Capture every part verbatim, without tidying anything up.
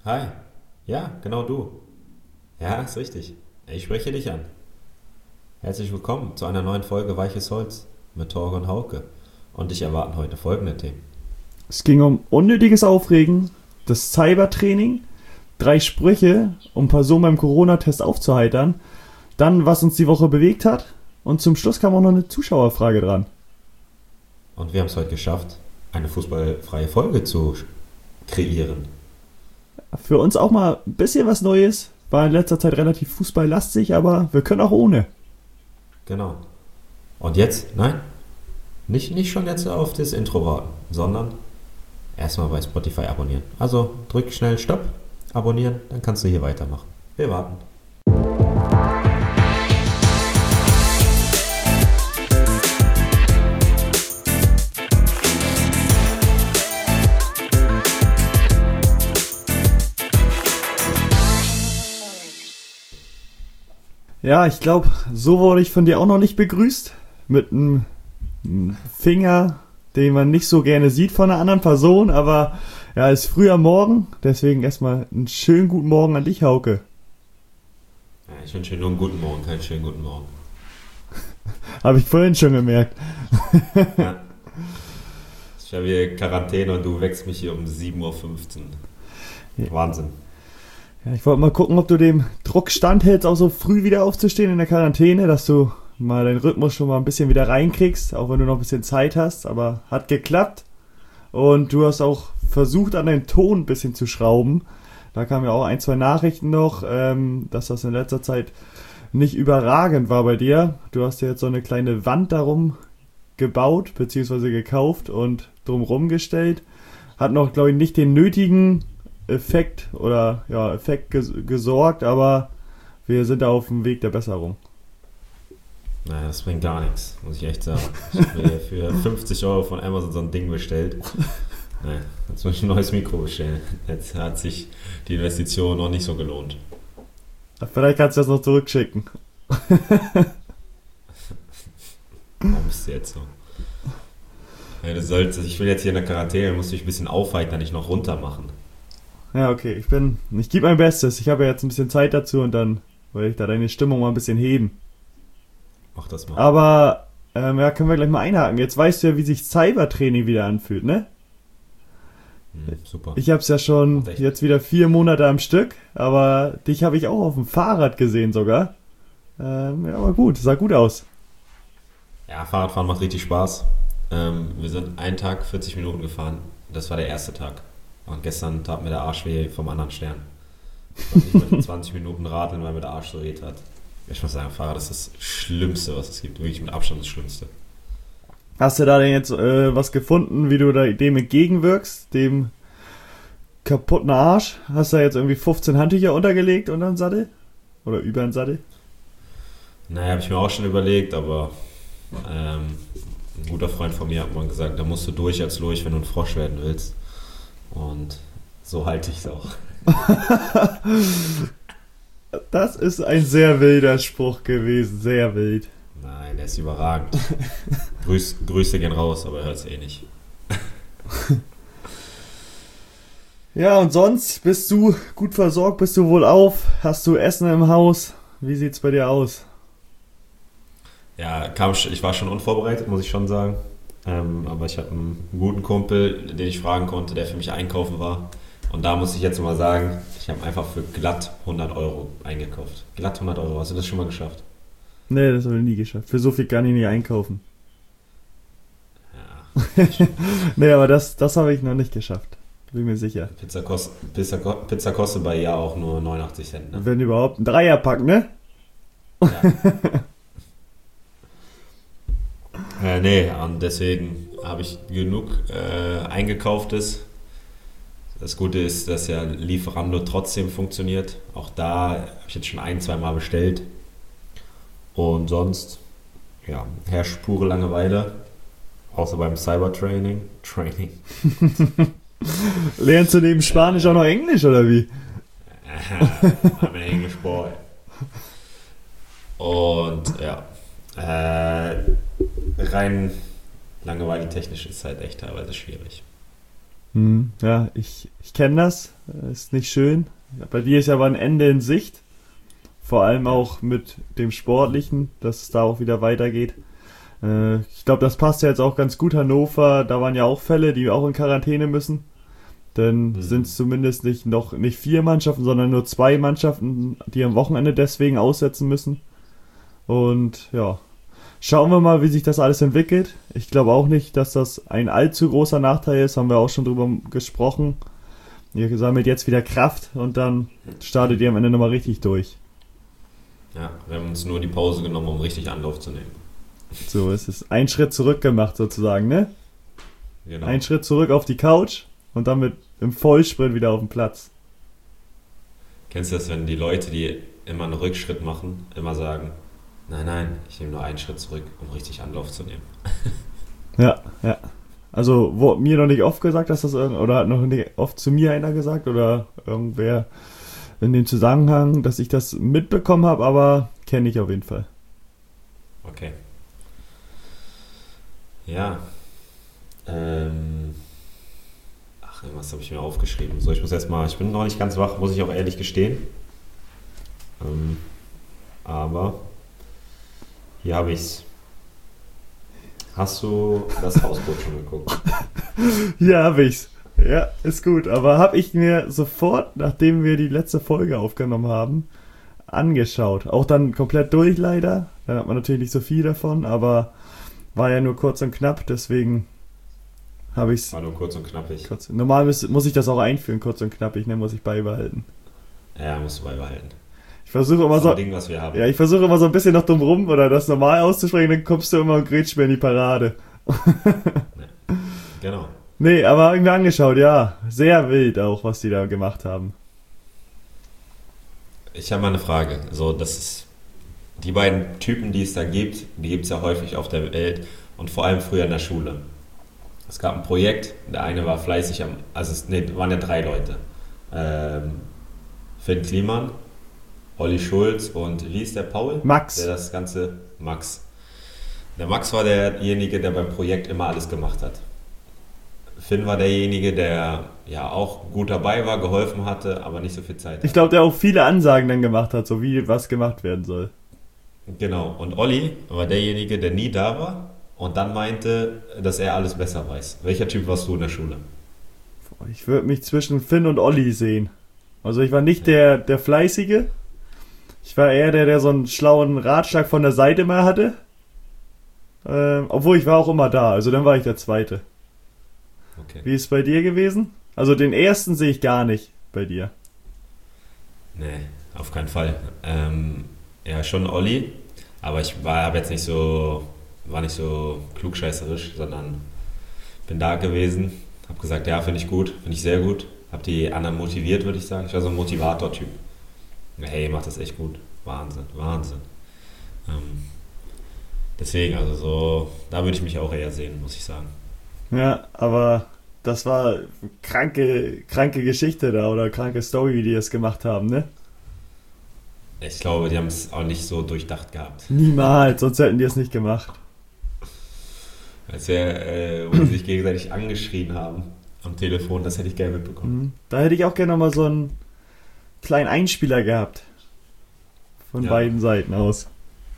Hi. Ja, genau du. Ja, ist richtig. Ich spreche dich an. Herzlich willkommen zu einer neuen Folge Weiches Holz mit Torge und Hauke. Und dich erwarten heute folgende Themen. Es ging um unnötiges Aufregen, das Cybertraining, drei Sprüche, um ein paar so beim Corona-Test aufzuheitern, dann, was uns die Woche bewegt hat und zum Schluss kam auch noch eine Zuschauerfrage dran. Und wir haben es heute geschafft, eine fußballfreie Folge zu kreieren. Für uns auch mal ein bisschen was Neues, war in letzter Zeit relativ fußballlastig, aber wir können auch ohne. Genau. Und jetzt, nein, nicht, nicht schon jetzt auf das Intro warten, sondern erstmal bei Spotify abonnieren. Also drück schnell Stopp, abonnieren, dann kannst du hier weitermachen. Wir warten. Ja, ich glaube, so wurde ich von dir auch noch nicht begrüßt. Mit einem Finger, den man nicht so gerne sieht von einer anderen Person, aber ja, es ist früh am Morgen, deswegen erstmal einen schönen guten Morgen an dich, Hauke. Ja, ich wünsche dir nur einen guten Morgen, keinen schönen guten Morgen. Habe ich vorhin schon gemerkt. Ja. Ich habe hier Quarantäne und du wächst mich hier um sieben Uhr fünfzehn. Ja. Wahnsinn. Ja, ich wollte mal gucken, ob du dem Druck standhältst, auch so früh wieder aufzustehen in der Quarantäne, dass du mal deinen Rhythmus schon mal ein bisschen wieder reinkriegst, auch wenn du noch ein bisschen Zeit hast, aber hat geklappt. Und du hast auch versucht, an deinem Ton ein bisschen zu schrauben. Da kamen ja auch ein, zwei Nachrichten noch, ähm, dass das in letzter Zeit nicht überragend war bei dir. Du hast dir jetzt so eine kleine Wand darum gebaut, beziehungsweise gekauft und drumrum gestellt. Hat noch, glaube ich, nicht den nötigen Effekt oder ja, Effekt ges- gesorgt, aber wir sind da auf dem Weg der Besserung. Naja, das bringt gar nichts, muss ich echt sagen. Ich habe mir für fünfzig Euro von Amazon so ein Ding bestellt. Naja, jetzt muss ich ein neues Mikro bestellen. Jetzt hat sich die Investition noch nicht so gelohnt. Vielleicht kannst du das noch zurückschicken. Warum bist du jetzt so? Ja, du sollst, ich will jetzt hier in der Quarantäne, musst du dich ein bisschen aufheitern, nicht noch runter machen. Ja, okay, ich bin, ich gebe mein Bestes. Ich habe ja jetzt ein bisschen Zeit dazu und dann will ich da deine Stimmung mal ein bisschen heben. Mach das mal. Aber, ähm, ja, können wir gleich mal einhaken. Jetzt weißt du ja, wie sich Cybertraining wieder anfühlt, ne? Hm, super. Ich habe es ja schon jetzt wieder vier Monate am Stück, aber dich habe ich auch auf dem Fahrrad gesehen sogar. Ähm, ja, aber gut, sah gut aus. Ja, Fahrradfahren macht richtig Spaß. Ähm, wir sind einen Tag vierzig Minuten gefahren. Das war der erste Tag. Und gestern tat mir der Arsch weh vom anderen Stern. Ich konnte nicht mehr zwanzig Minuten radeln, weil mir der Arsch so weh hat. Ich muss sagen, Fahrrad ist das Schlimmste, was es gibt. Wirklich mit Abstand das Schlimmste. Hast du da denn jetzt äh, was gefunden, wie du da dem entgegenwirkst, dem kaputten Arsch? Hast du da jetzt irgendwie fünfzehn Handtücher untergelegt unter den Sattel? Oder über den Sattel? Naja, habe ich mir auch schon überlegt, aber ähm, ein guter Freund von mir hat mal gesagt, da musst du durch als Lurch, wenn du ein Frosch werden willst. Und so halte ich es auch. Das ist ein sehr wilder Spruch gewesen, sehr wild. Nein, der ist überragend. Grüß, Grüße gehen raus, aber er hört es eh nicht. Ja, und sonst, bist du gut versorgt, bist du wohlauf? Hast du Essen im Haus? Wie sieht's bei dir aus? Ja, kam, ich war schon unvorbereitet, muss ich schon sagen. Ähm, aber ich habe einen guten Kumpel, den ich fragen konnte, der für mich einkaufen war. Und da muss ich jetzt mal sagen, ich habe einfach für glatt hundert Euro eingekauft. Glatt hundert Euro, hast du das schon mal geschafft? Nee, das habe ich nie geschafft. Für so viel kann ich nicht einkaufen. Ja. Nee, aber das, das habe ich noch nicht geschafft. Bin mir sicher. Pizza, kost, Pizza, Pizza kostet bei ja auch nur neunundachtzig Cent, ne? Wenn überhaupt ein Dreierpack, ne? Ja. äh, nee, und deswegen habe ich genug äh, Eingekauftes. Das Gute ist, dass ja Lieferando trotzdem funktioniert. Auch da habe ich jetzt schon ein, zwei Mal bestellt. Und sonst, ja, herrscht pure Langeweile. Außer beim Cybertraining. Training. Lernst du neben Spanisch auch noch Englisch, oder wie? I'm an English boy. Und ja, äh, rein Langeweile technisch ist halt echt teilweise schwierig. Hm, ja, ich, ich kenne das. Ist nicht schön. Bei dir ist ja aber ein Ende in Sicht. Vor allem auch mit dem Sportlichen, dass es da auch wieder weitergeht. Äh, ich glaube, das passt ja jetzt auch ganz gut. Hannover, da waren ja auch Fälle, die auch in Quarantäne müssen. Dann Mhm. sind es zumindest nicht noch nicht vier Mannschaften, sondern nur zwei Mannschaften, die am Wochenende deswegen aussetzen müssen. Und ja, schauen wir mal, wie sich das alles entwickelt. Ich glaube auch nicht, dass das ein allzu großer Nachteil ist, haben wir auch schon drüber gesprochen. Ihr sammelt jetzt wieder Kraft und dann startet ihr am Ende nochmal richtig durch. Ja, wir haben uns nur die Pause genommen, um richtig Anlauf zu nehmen. So, es ist ein Schritt zurück gemacht sozusagen, ne? Genau. Ein Schritt zurück auf die Couch und dann mit im Vollsprint wieder auf den Platz. Kennst du das, wenn die Leute, die immer einen Rückschritt machen, immer sagen, nein, nein, ich nehme nur einen Schritt zurück, um richtig Anlauf zu nehmen. Ja, ja. Also, wurde mir noch nicht oft gesagt, dass das irgend- oder hat noch nicht oft zu mir einer gesagt oder irgendwer in dem Zusammenhang, dass ich das mitbekommen habe, aber kenne ich auf jeden Fall. Okay. Ja. Ähm. Ach, was habe ich mir aufgeschrieben? So, ich muss erst mal, ich bin noch nicht ganz wach, muss ich auch ehrlich gestehen. Ähm, aber hier habe ich's. Hast du das Hausboot schon geguckt? Hier habe ich's. Ja, ist gut. Aber habe ich mir sofort, nachdem wir die letzte Folge aufgenommen haben, angeschaut. Auch dann komplett durch leider. Da hat man natürlich nicht so viel davon, aber war ja nur kurz und knapp, deswegen habe ich's. War nur kurz und knappig. Kurz, normal muss, muss ich das auch einführen, kurz und knappig, ne, muss ich beibehalten. Ja, musst du beibehalten. Ich versuche immer Das ist so, ein Ding, was wir haben. ja, ich versuche immer so ein bisschen noch drum rum oder das normal auszusprechen, dann kommst du immer und grätsch mir in die Parade. Genau. Nee, aber hab ich mir angeschaut, ja. Sehr wild auch, was die da gemacht haben. Ich habe mal eine Frage. So, das ist die beiden Typen, die es da gibt, die gibt es ja häufig auf der Welt und vor allem früher in der Schule. Es gab ein Projekt, der eine war fleißig am, also es nee, waren ja drei Leute. Ähm, Finn Kliman, Olli Schulz und wie ist der Paul? Max. Der das Ganze, Max. Der Max war derjenige, der beim Projekt immer alles gemacht hat. Finn war derjenige, der ja auch gut dabei war, geholfen hatte, aber nicht so viel Zeit hatte. Ich glaube, der auch viele Ansagen dann gemacht hat, so wie was gemacht werden soll. Genau. Und Olli war derjenige, der nie da war und dann meinte, dass er alles besser weiß. Welcher Typ warst du in der Schule? Ich würde mich zwischen Finn und Olli sehen. Also ich war nicht der, der Fleißige. Ich war eher der, der so einen schlauen Ratschlag von der Seite mal hatte. Ähm, obwohl ich war auch immer da, also dann war ich der Zweite. Okay. Wie ist es bei dir gewesen? Also den ersten sehe ich gar nicht bei dir. Nee, auf keinen Fall. Ähm, ja, schon Olli, aber ich war hab jetzt nicht so, war nicht so klugscheißerisch, sondern bin da gewesen, habe gesagt, ja, finde ich gut, finde ich sehr gut, habe die anderen motiviert, würde ich sagen. Ich war so ein Motivator-Typ. Hey, macht das echt gut. Wahnsinn, Wahnsinn. Ähm, deswegen, also so, da würde ich mich auch eher sehen, muss ich sagen. Ja, aber das war kranke, kranke Geschichte da oder kranke Story, wie die das gemacht haben, ne? Ich glaube, die haben es auch nicht so durchdacht gehabt. Niemals, sonst hätten die es nicht gemacht. Als wir äh, wo sie sich gegenseitig angeschrien haben am Telefon, das hätte ich gerne mitbekommen. Mhm. Da hätte ich auch gerne nochmal so einen kleinen Einspieler gehabt. Von Ja. beiden Seiten aus.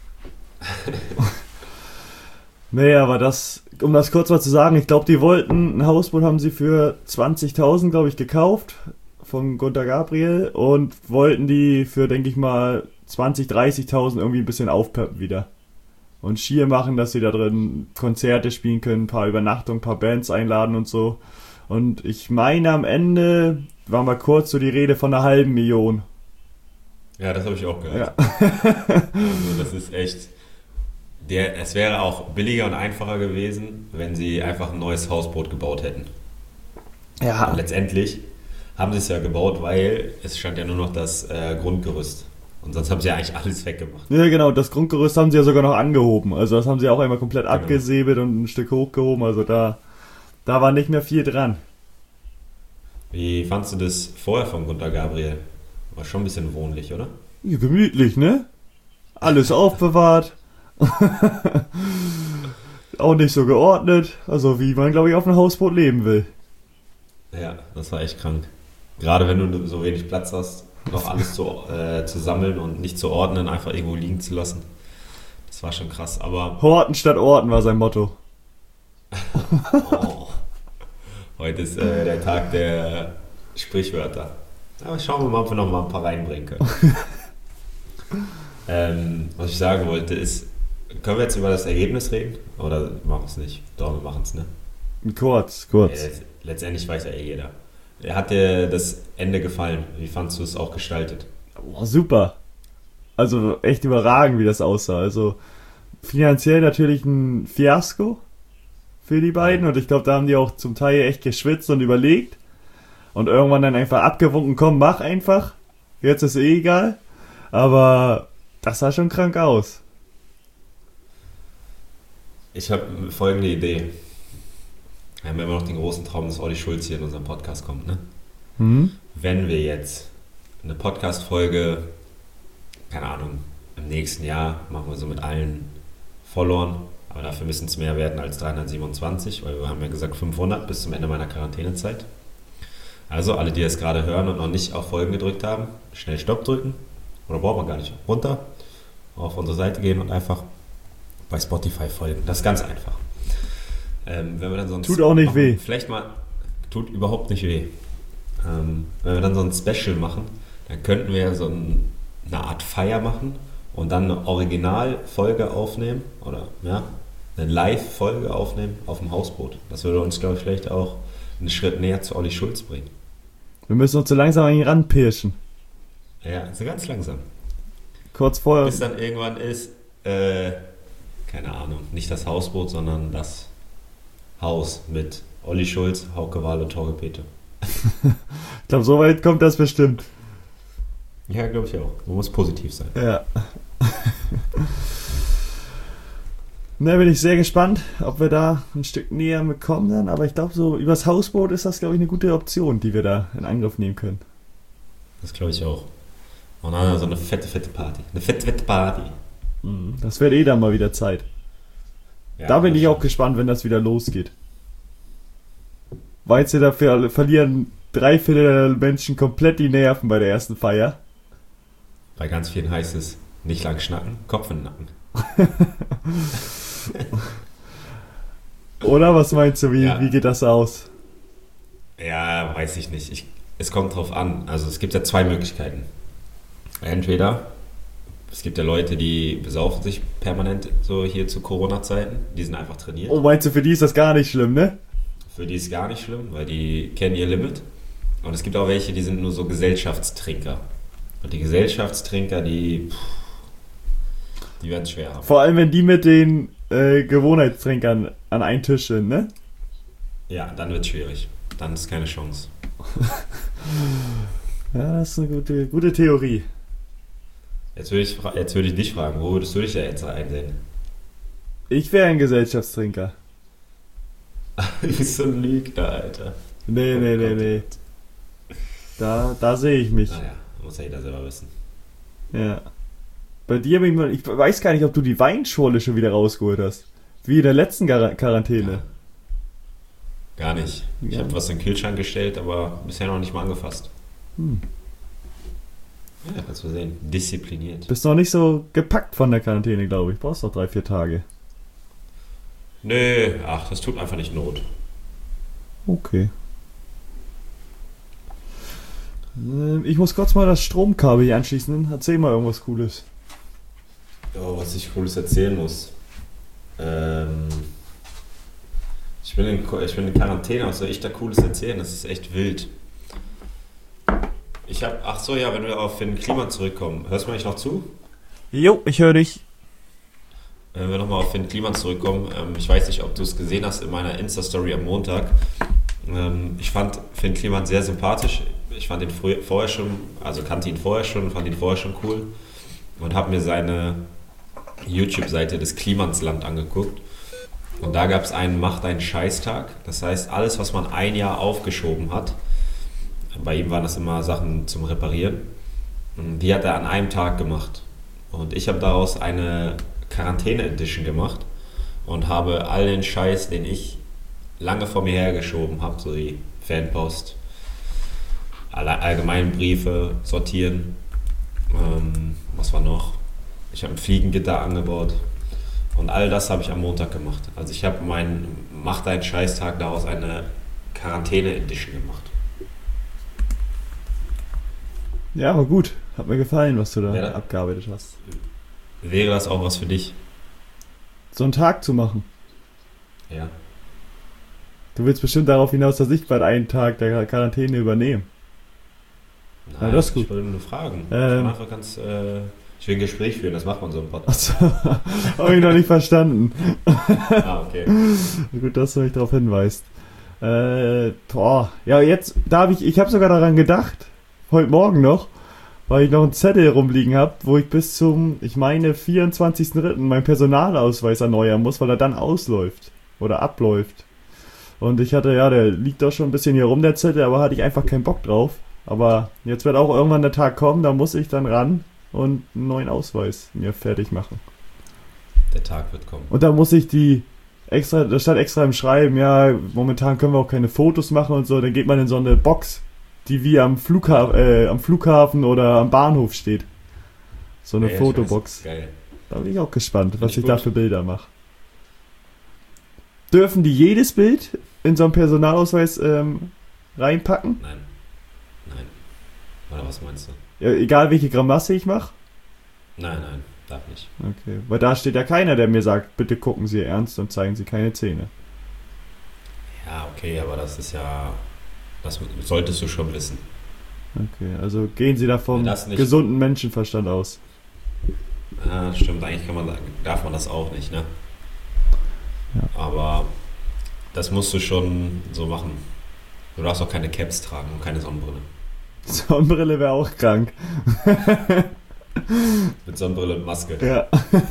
Nee, aber das, um das kurz mal zu sagen, ich glaube, die wollten, ein Hausboot haben sie für zwanzigtausend, glaube ich, gekauft von Gunter Gabriel und wollten die für, denke ich mal, zwanzig, dreißigtausend irgendwie ein bisschen aufpeppen wieder. Und Schier machen, dass sie da drin Konzerte spielen können, ein paar Übernachtungen, ein paar Bands einladen und so. Und ich meine, am Ende war mal kurz so die Rede von einer halben Million. Ja, das habe ich auch gehört. Ja. Also das ist echt. Der, es wäre auch billiger und einfacher gewesen, wenn sie einfach ein neues Hausboot gebaut hätten. Ja. Und letztendlich haben sie es ja gebaut, weil es stand ja nur noch das äh, Grundgerüst. Und sonst haben sie ja eigentlich alles weggemacht. Ja, genau, das Grundgerüst haben sie ja sogar noch angehoben. Also das haben sie auch einmal komplett Genau. abgesäbelt und ein Stück hochgehoben. Also da, da war nicht mehr viel dran. Wie fandst du das vorher von Gunter Gabriel? War schon ein bisschen wohnlich, oder? Ja, gemütlich, ne? Alles aufbewahrt. Auch nicht so geordnet. Also wie man, glaube ich, auf einem Hausboot leben will. Ja, das war echt krank. Gerade wenn du so wenig Platz hast, noch alles zu, äh, zu sammeln und nicht zu ordnen, einfach irgendwo liegen zu lassen. Das war schon krass, aber Horten statt Orten war sein Motto. oh, heute ist äh, der Tag der Sprichwörter. Aber schauen wir mal, ob wir noch mal ein paar reinbringen können. ähm, was ich sagen wollte ist, können wir jetzt über das Ergebnis reden? Oder machen wir es nicht? Doch, wir machen es, ne? Kurz, kurz. Äh, letztendlich weiß ja eh jeder. Hat dir das Ende gefallen? Wie fandst du es auch gestaltet? Boah, super. Also echt überragend, wie das aussah. Also finanziell natürlich ein Fiasko für die beiden. Und ich glaube, da haben die auch zum Teil echt geschwitzt und überlegt. Und irgendwann dann einfach abgewunken, komm, mach einfach. Jetzt ist eh egal. Aber das sah schon krank aus. Ich habe folgende Idee. Wir haben immer noch den großen Traum, dass Olli Schulz hier in unserem Podcast kommt, ne? Mhm. Wenn wir jetzt eine Podcast-Folge, keine Ahnung, im nächsten Jahr machen wir so mit allen Followern, aber dafür müssen es mehr werden als dreihundertsiebenundzwanzig, weil wir haben ja gesagt fünfhundert bis zum Ende meiner Quarantänezeit. Also alle, die das gerade hören und noch nicht auf Folgen gedrückt haben, schnell Stopp drücken, oder braucht man gar nicht, runter, auf unsere Seite gehen und einfach bei Spotify folgen. Das ist ganz einfach. Ähm, wenn wir dann sonst Tut auch nicht machen, weh. Vielleicht mal, tut überhaupt nicht weh. Ähm, wenn wir dann so ein Special machen, dann könnten wir so ein, eine Art Feier machen und dann eine Originalfolge aufnehmen oder ja, eine Live-Folge aufnehmen auf dem Hausboot. Das würde uns, glaube ich, vielleicht auch einen Schritt näher zu Olli Schulz bringen. Wir müssen uns so langsam an ihn ranpirschen. Ja, so ganz langsam. Kurz vorher. Bis dann irgendwann ist, äh, keine Ahnung, nicht das Hausboot, sondern das Haus mit Olli Schulz, Hauke Wahl und Torge Peter. Ich glaube, so weit kommt das bestimmt. Ja, glaube ich auch. Man muss positiv sein. Ja. Na, bin ich sehr gespannt, ob wir da ein Stück näher mitkommen dann. Aber ich glaube, so übers Hausboot ist das, glaube ich, eine gute Option, die wir da in Angriff nehmen können. Das glaube ich auch. Und dann so eine fette, fette Party. Eine fette, fette Party. Das wird eh dann mal wieder Zeit. Ja, da bin ich auch stimmt. gespannt, wenn das wieder losgeht. Weißt du, dafür verlieren drei Viertel der Menschen komplett die Nerven bei der ersten Feier. Bei ganz vielen heißt es, nicht lang schnacken, Kopf in den Nacken. Oder was meinst du, wie, Ja. wie geht das aus? Ja, weiß ich nicht. Ich, es kommt drauf an. Also es gibt ja zwei Möglichkeiten. Entweder, es gibt ja Leute, die besaufen sich permanent so hier zu Corona-Zeiten. Die sind einfach trainiert. Oh, meinst du, für die ist das gar nicht schlimm, ne? Für die ist gar nicht schlimm, weil die kennen ihr Limit. Und es gibt auch welche, die sind nur so Gesellschaftstrinker. Und die Gesellschaftstrinker, die, pff, die werden es schwer haben. Vor allem, wenn die mit den äh, Gewohnheitstrinkern an einen Tisch sind, ne? Ja, dann wird es schwierig. Dann ist keine Chance. Ja, das ist eine gute, gute Theorie. Jetzt würde ich, fra- jetzt würde ich dich fragen, wo würdest du dich da jetzt einsehen? Ich wäre ein Gesellschaftstrinker. Du bist so ein Lügner, Alter. Nee, nee, nee, nee. Da, da sehe ich mich. Naja, muss ja jeder selber wissen. Ja. Bei dir bin ich mal, ich weiß gar nicht, ob du die Weinschorle schon wieder rausgeholt hast. Wie in der letzten Gar- Quarantäne. Gar nicht. Ich Ja. habe was in den Kühlschrank gestellt, aber bisher noch nicht mal angefasst. Hm. Ja, kannst du sehen. Diszipliniert. Bist noch nicht so gepackt von der Quarantäne, glaube ich. Brauchst noch drei, vier Tage. Nö, ach, das tut einfach nicht Not. Okay. Ähm, Ich muss kurz mal das Stromkabel hier anschließen. Erzähl mal irgendwas Cooles. Oh, was ich Cooles erzählen muss. Ähm, ich, bin in, Ko- ich bin in Quarantäne, was soll ich da Cooles erzählen? Das ist echt wild. Ich habe, ach so, ja, wenn wir auf den Klima zurückkommen, hörst du mich noch zu? Jo, ich höre dich. Wenn wir nochmal auf den Klima zurückkommen, ähm, ich weiß nicht, ob du es gesehen hast in meiner Insta-Story am Montag. Ähm, ich fand Finn Kliman sehr sympathisch. Ich fand ihn früher, vorher schon, also kannte ihn vorher schon, fand ihn vorher schon cool und habe mir seine YouTube-Seite des Klimansland angeguckt. Und da gab es einen Macht einen Scheißtag. Das heißt, alles, was man ein Jahr aufgeschoben hat, bei ihm waren das immer Sachen zum Reparieren, die hat er an einem Tag gemacht. Und ich habe daraus eine Quarantäne-Edition gemacht und habe all den Scheiß, den ich lange vor mir hergeschoben habe, so die Fanpost, alle allgemeinen Briefe sortieren. Ähm, was war noch? Ich habe ein Fliegengitter angebaut. Und all das habe ich am Montag gemacht. Also ich habe meinen Mach deinen Scheißtag daraus eine Quarantäne-Edition gemacht. Ja, aber gut. Hat mir gefallen, was du da Ja, abgearbeitet hast. Wäre das auch was für dich? So einen Tag zu machen. Ja. Du willst bestimmt darauf hinaus, dass ich bald einen Tag der Quarantäne übernehme. Nein, Ja, das ist gut. Ich wollte nur fragen. Ähm. Nachher kannst, äh, ich will ein Gespräch führen, das macht man so im Podcast. Achso, habe ich noch nicht verstanden. Ah, okay. Gut, dass du mich darauf hinweist. Äh, boah, ja, jetzt, da habe ich, ich habe sogar daran gedacht, heute Morgen noch, weil ich noch einen Zettel rumliegen habe, wo ich bis zum, ich meine, vierundzwanzigsten dritten meinen Personalausweis erneuern muss, weil er dann ausläuft oder abläuft. Und ich hatte, ja, der liegt doch schon ein bisschen hier rum, der Zettel, aber hatte ich einfach keinen Bock drauf. Aber jetzt wird auch irgendwann der Tag kommen, da muss ich dann ran und einen neuen Ausweis mir fertig machen. Der Tag wird kommen. Und da muss ich die extra, da stand extra im Schreiben, ja, momentan können wir auch keine Fotos machen und so, dann geht man in so eine Box, die wie am Flughafen, äh, am Flughafen oder am Bahnhof steht. So eine Ja, ich Fotobox. weiß. Geil. Da bin ich auch gespannt, Find was ich ich da gut. für Bilder mache. Dürfen die jedes Bild in so einen Personalausweis ähm, reinpacken? Nein. Nein. Oder was meinst du? Ja, egal welche Grimasse ich mache? Nein, nein, darf nicht. Okay, weil da steht ja keiner, der mir sagt, bitte gucken Sie ernst und zeigen Sie keine Zähne. Ja, okay, aber das ist ja, das solltest du schon wissen. Okay, also gehen Sie da vom Wenn das nicht- gesunden Menschenverstand aus. Ja, stimmt, eigentlich kann man sagen, darf man das auch nicht, ne? Ja. Aber das musst du schon so machen. Du darfst auch keine Caps tragen und keine Sonnenbrille. Sonnenbrille wäre auch krank. Mit Sonnenbrille und Maske. Ja.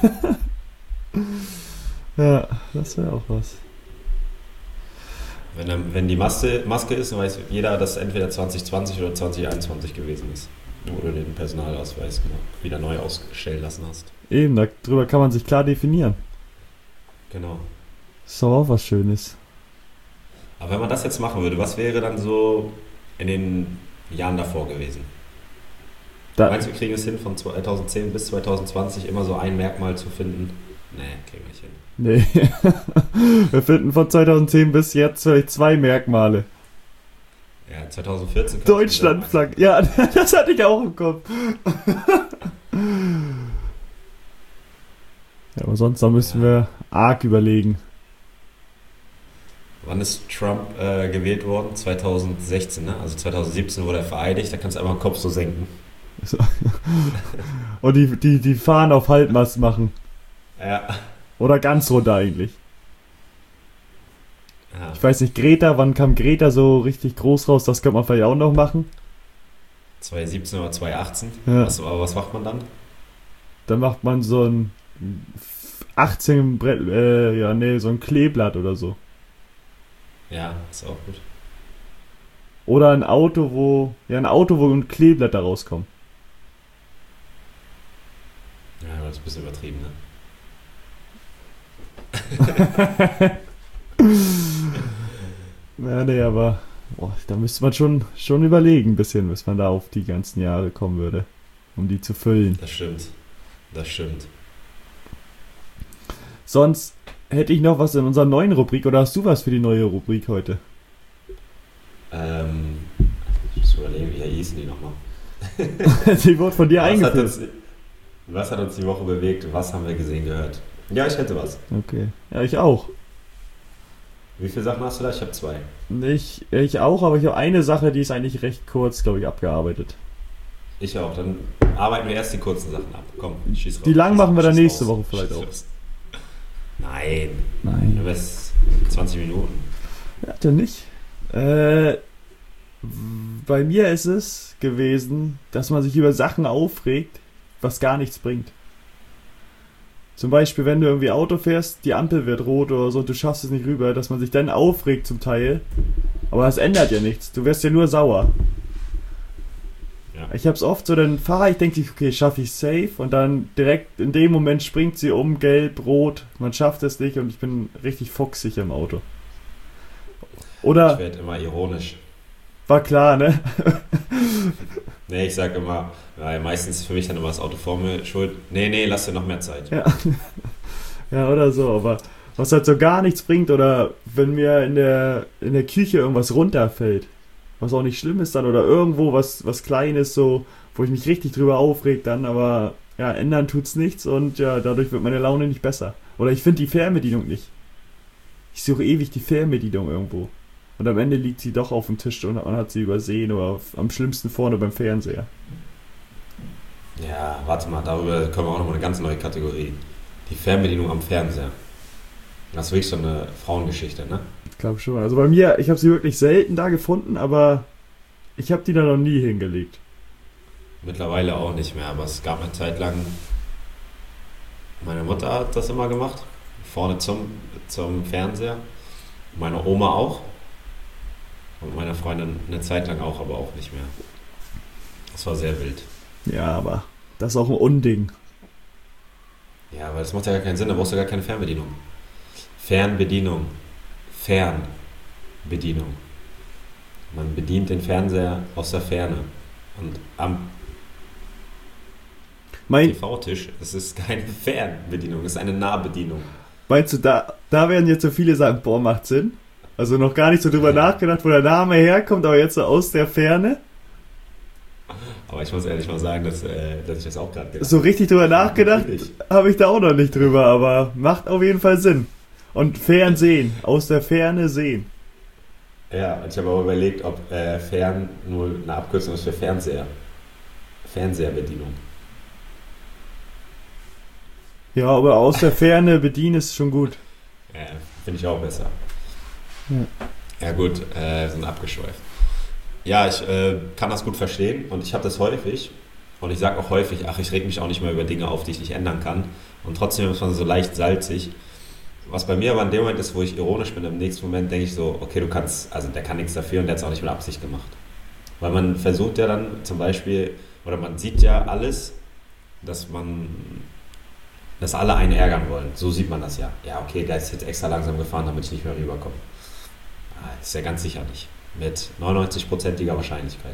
Ja, das wäre auch was. Wenn, dann- wenn die Maske, Maske ist, dann weiß jeder, dass es entweder zwanzig zwanzig oder zwanzig einundzwanzig gewesen ist. Wo du den Personalausweis wieder neu ausstellen lassen hast. Eben, darüber kann man sich klar definieren. Genau. Ist doch auch was Schönes. Aber wenn man das jetzt machen würde, was wäre dann so in den Jahren davor gewesen? Da, Meinst du, wir kriegen es hin, von zweitausendzehn bis zweitausendzwanzig immer so ein Merkmal zu finden? Nee, kriegen wir nicht hin. nee. Wir finden von zweitausendzehn bis jetzt vielleicht zwei Merkmale. Ja, zweitausendvierzehn. Deutschlandflagge. Ja, das hatte ich auch im Kopf. Ja, aber sonst da müssen Ja. wir arg überlegen. Wann ist Trump äh, gewählt worden? zweitausendsechzehn, ne? Also zweitausendsiebzehn wurde er vereidigt, da kannst du einfach den Kopf so senken. Und die, die, die Fahnen auf Halbmast machen. Ja. Oder ganz runter eigentlich. ja. Ich weiß nicht, Greta, wann kam Greta so richtig groß raus? Das könnte man vielleicht auch noch machen. zweitausendsiebzehn oder zweitausendachtzehn. Ja. Was, aber was macht man dann? Dann macht man so ein achtzehn Brett, äh, ja, nee, so ein Kleeblatt oder so. Ja, ist auch gut. Oder ein Auto, wo, ja, ein Auto, wo ein Kleeblatt da rauskommt. Ja, das ist ein bisschen übertrieben, ne? Ja, nee, aber boah, da müsste man schon, schon überlegen, ein bisschen, bis man da auf die ganzen Jahre kommen würde, um die zu füllen. Das stimmt. Das stimmt. Sonst hätte ich noch was in unserer neuen Rubrik, oder hast du was für die neue Rubrik heute? Ähm, ich muss überlegen, wie hießen die nochmal? Die wurde von dir Was hat, eingeführt. uns, was hat uns die Woche bewegt? Was haben wir gesehen, gehört? Ja, ich hätte was. Okay. Ja, ich auch. Wie viele Sachen hast du da? Ich habe zwei. Ich, ich auch, aber ich habe eine Sache, die ist eigentlich recht kurz, glaube ich, abgearbeitet. Ich auch. Dann arbeiten wir erst die kurzen Sachen ab. Komm, schieß raus. Die lang Schieß- machen wir dann schieß nächste raus. Woche vielleicht Schieß auch. los. Nein. Nein. Du bist zwanzig Minuten. Ja, dann nicht. Äh, bei mir ist es gewesen, dass man sich über Sachen aufregt, was gar nichts bringt. Zum Beispiel, wenn du irgendwie Auto fährst, die Ampel wird rot oder so, und du schaffst es nicht rüber, dass man sich dann aufregt zum Teil. Aber das ändert ja nichts. Du wirst ja nur sauer. Ja. Ich hab's oft so, dann fahre ich, denke ich, okay, schaffe ich safe, und dann direkt in dem Moment springt sie um, gelb, rot, man schafft es nicht und ich bin richtig fuchsig im Auto. Ich Oder, werde immer ironisch. war klar, ne? Nee, ich sag immer, weil meistens ist für mich dann immer das Auto vor mir schuld. Nee, nee, lass dir noch mehr Zeit. Ja. Ja, oder so, aber was halt so gar nichts bringt oder wenn mir in der, in der Küche irgendwas runterfällt, was auch nicht schlimm ist dann oder irgendwo was, was Kleines so, wo ich mich richtig drüber aufreg dann, aber ja, ändern tut's nichts und ja, dadurch wird meine Laune nicht besser. Oder ich finde die Fernbedienung nicht. Ich suche ewig die Fernbedienung irgendwo. Und am Ende liegt sie doch auf dem Tisch und man hat sie übersehen oder auf, am schlimmsten vorne beim Fernseher. Ja, warte mal, darüber können wir auch nochmal eine ganz neue Kategorie. Die Fernbedienung am Fernseher. Das ist wirklich so eine Frauengeschichte, ne? Ich glaube schon. Also bei mir, ich habe sie wirklich selten da gefunden, aber ich habe die da noch nie hingelegt. Mittlerweile auch nicht mehr, aber es gab eine Zeit lang, meine Mutter hat das immer gemacht, vorne zum, zum Fernseher, meine Oma auch und meine Freundin eine Zeit lang auch, aber auch nicht mehr. Das war sehr wild. Ja, aber das ist auch ein Unding. Ja, weil das macht ja gar keinen Sinn, da brauchst du gar keine Fernbedienung. Fernbedienung. Fernbedienung. Man bedient den Fernseher aus der Ferne. Und am Mein, T V-Tisch, es ist keine Fernbedienung, es ist eine Nahbedienung. Meinst du, da, da werden jetzt so viele sagen, boah, macht Sinn? Also noch gar nicht so drüber Ja. nachgedacht, wo der Name herkommt, aber jetzt so aus der Ferne. Aber ich muss ehrlich mal sagen, dass, äh, dass ich das auch gerade gedacht So richtig drüber nachgedacht Natürlich. habe ich da auch noch nicht drüber, aber macht auf jeden Fall Sinn. Und Fernsehen, aus der Ferne sehen. Ja, und ich habe auch überlegt, ob äh, Fern nur eine Abkürzung ist für Fernseher. Fernseherbedienung. Ja, aber aus der Ferne bedienen ist schon gut. Ja, finde ich auch besser. Ja. Ja gut, äh, sind abgeschweift. Ja, ich äh, kann das gut verstehen und ich habe das häufig und ich sage auch häufig, ach, ich reg mich auch nicht mehr über Dinge auf, die ich nicht ändern kann und trotzdem ist man so leicht salzig. Was bei mir aber in dem Moment ist, wo ich ironisch bin, im nächsten Moment denke ich so, okay, du kannst, also der kann nichts dafür und der hat es auch nicht mit Absicht gemacht. Weil man versucht ja dann zum Beispiel, oder man sieht ja alles, dass man, dass alle einen ärgern wollen. So sieht man das ja. Ja, okay, der ist jetzt extra langsam gefahren, damit ich nicht mehr rüberkomme. Ah, ist ja ganz sicher nicht. Mit neunundneunzig-prozentiger Wahrscheinlichkeit.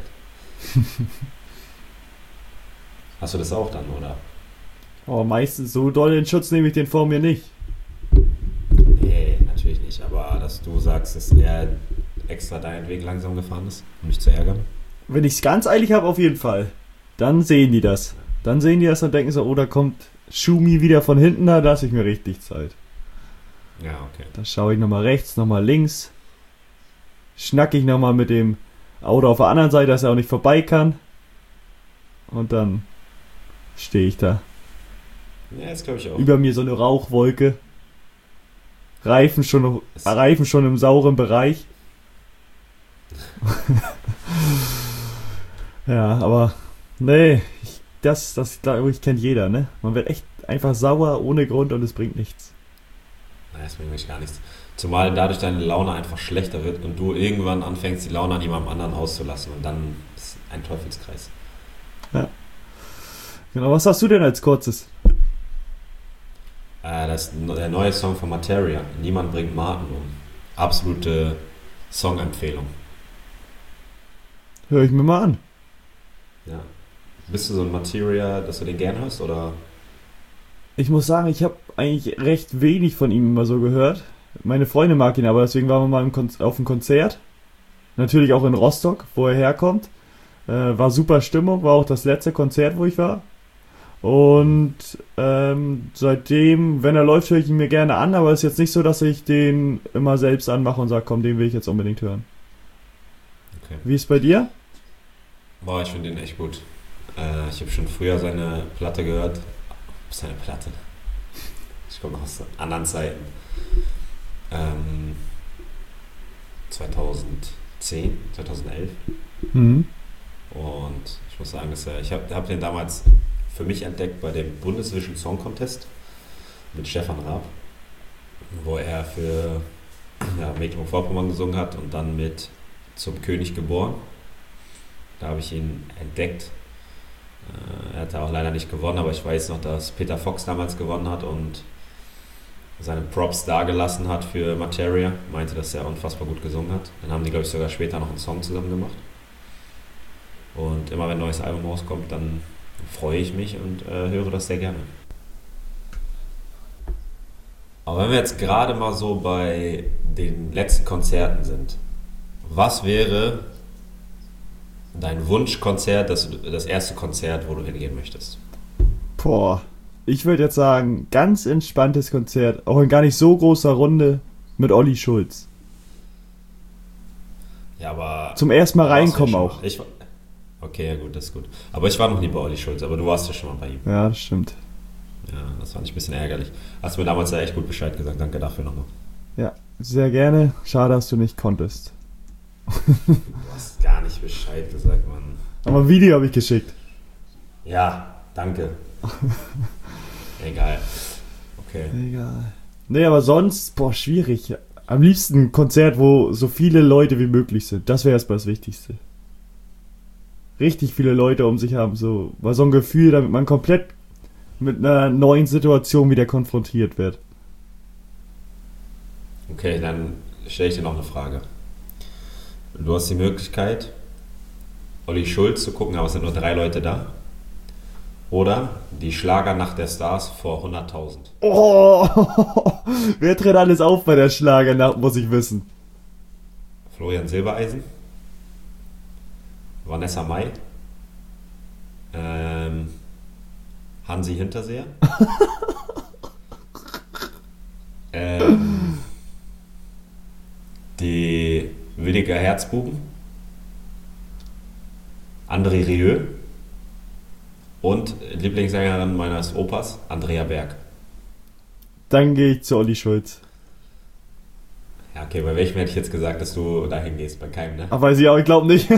Hast du das auch dann, oder? Aber meistens so doll in Schutz nehme ich den vor mir nicht. Nee, natürlich nicht. Aber dass du sagst, dass er extra deinen Weg langsam gefahren ist, um mich zu ärgern? Wenn ich es ganz eilig habe, auf jeden Fall. Dann sehen die das. Dann sehen die das und denken so, oh, da kommt Schumi wieder von hinten, da lasse ich mir richtig Zeit. Ja, okay. Da schaue ich nochmal rechts, nochmal links. Schnack ich nochmal mit dem Auto auf der anderen Seite, dass er auch nicht vorbei kann. Und dann stehe ich da. Ja, das glaube ich auch. Über mir so eine Rauchwolke. Reifen schon, Es- Reifen schon im sauren Bereich. Ja, aber nee, ich, das, das glaube ich, kennt jeder, ne? Man wird echt einfach sauer ohne Grund und es bringt nichts. Nein, das bringt mich gar nichts. Zumal dadurch deine Laune einfach schlechter wird und du irgendwann anfängst, die Laune an jemandem anderen auszulassen und dann ist ein Teufelskreis. Genau, was hast du denn als kurzes? Äh, das ist der neue Song von Materia. Niemand bringt Martin um. Absolute Songempfehlung. Hör ich mir mal an. Ja. Bist du so ein Materia, dass du den gern hörst, oder? Ich muss sagen, ich habe eigentlich recht wenig von ihm immer so gehört. Meine Freundin mag ihn aber, deswegen waren wir mal im Kon- auf dem Konzert. Natürlich auch in Rostock, wo er herkommt. Äh, war super Stimmung, war auch das letzte Konzert, wo ich war. Und ähm, seitdem, wenn er läuft, höre ich ihn mir gerne an, aber es ist jetzt nicht so, dass ich den immer selbst anmache und sage, komm, den will ich jetzt unbedingt hören. Okay. Wie ist es bei dir? Boah, ich finde den echt gut. Äh, ich habe schon früher seine Platte gehört. Seine Platte. Ich komme aus anderen Zeiten. Ähm, zweitausendzehn, zweitausendelf. Mhm. Und ich muss sagen, dass er, ich habe hab den damals für mich entdeckt bei dem Bundesvision Song Contest mit Stefan Raab, wo er für ja, Mecklenburg-Vorpommern gesungen hat und dann mit Zum König geboren. Da habe ich ihn entdeckt. Äh, er hat auch leider nicht gewonnen, aber ich weiß noch, dass Peter Fox damals gewonnen hat und seine Props dagelassen hat für Materia. Meinte, dass er unfassbar gut gesungen hat. Dann haben die, glaube ich, sogar später noch einen Song zusammen gemacht. Und immer wenn ein neues Album rauskommt, dann freue ich mich und äh, höre das sehr gerne. Aber wenn wir jetzt gerade mal so bei den letzten Konzerten sind, was wäre dein Wunschkonzert, das, das erste Konzert, wo du hingehen möchtest? Boah, ich würde jetzt sagen, ganz entspanntes Konzert, auch in gar nicht so großer Runde mit Olli Schulz. Ja, aber... Zum ersten Mal reinkommen ja auch. Ich, okay, ja gut, das ist gut. Aber ich war noch nie bei Olli Schulz, aber du warst ja schon mal bei ihm. Ja, das stimmt. Ja, das fand ich ein bisschen ärgerlich. Hast mir damals ja echt gut Bescheid gesagt. Danke dafür nochmal. Ja, sehr gerne. Schade, dass du nicht konntest. Du hast gar nicht Bescheid gesagt, Mann. Aber ein Video habe ich geschickt. Ja, danke. Egal. Okay. Egal. Nee, aber sonst, boah, schwierig. Am liebsten ein Konzert, wo so viele Leute wie möglich sind. Das wäre erstmal das Wichtigste. Richtig viele Leute um sich haben, so, war so ein Gefühl, damit man komplett mit einer neuen Situation wieder konfrontiert wird. Okay, dann stelle ich dir noch eine Frage. Du hast die Möglichkeit, Olli Schulz zu gucken, aber es sind nur drei Leute da. Oder die Schlagernacht der Stars vor hunderttausend. Oh, wer tritt alles auf bei der Schlagernacht, muss ich wissen. Florian Silbereisen, Vanessa Mai, ähm, Hansi Hinterseher, ähm, die Williger Herzbuben, André Rieu und Lieblingssängerin meines Opas, Andrea Berg. Dann gehe ich zu Olli Schulz. Ja, okay, bei welchem hätte ich jetzt gesagt, dass du dahin gehst? Bei keinem, ne? Ach, weiß ich auch, ich glaube nicht.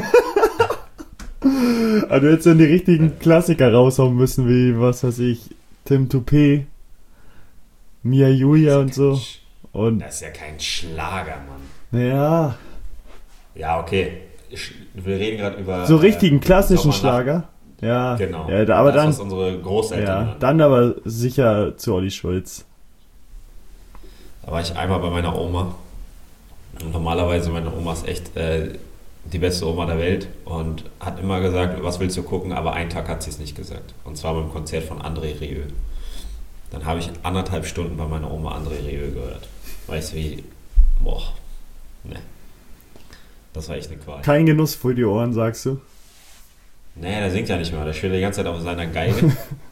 Aber du hättest dann die richtigen Klassiker raushauen müssen, wie, was weiß ich, Tim Toupé, Mia Julia und so. Und das ist ja kein Schlager, Mann. ja, Ja, okay. Wir reden gerade über... so richtigen äh, klassischen Sommernacht. Schlager. Ja, Genau. ja, da- aber das, dann, was unsere Großeltern ja, hören. dann aber sicher zu Olli Schulz. Da war ich einmal bei meiner Oma. Und normalerweise, meine Oma ist echt äh, die beste Oma der Welt und hat immer gesagt, was willst du gucken, aber einen Tag hat sie es nicht gesagt. Und zwar beim Konzert von André Rieu. Dann habe ich anderthalb Stunden bei meiner Oma André Rieu gehört. Weißt du wie? Boah. Ne. Das war echt eine Qual. Kein Genuss für die Ohren, sagst du? Nee, der singt ja nicht mehr. Der spielt die ganze Zeit auf seiner Geige.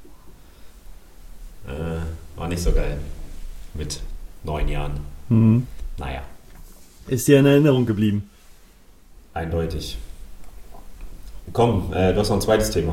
äh, war nicht so geil. Mit neun Jahren. Mhm. Naja, Ist dir in Erinnerung geblieben? eindeutig. Komm, äh, du hast noch ein zweites Thema.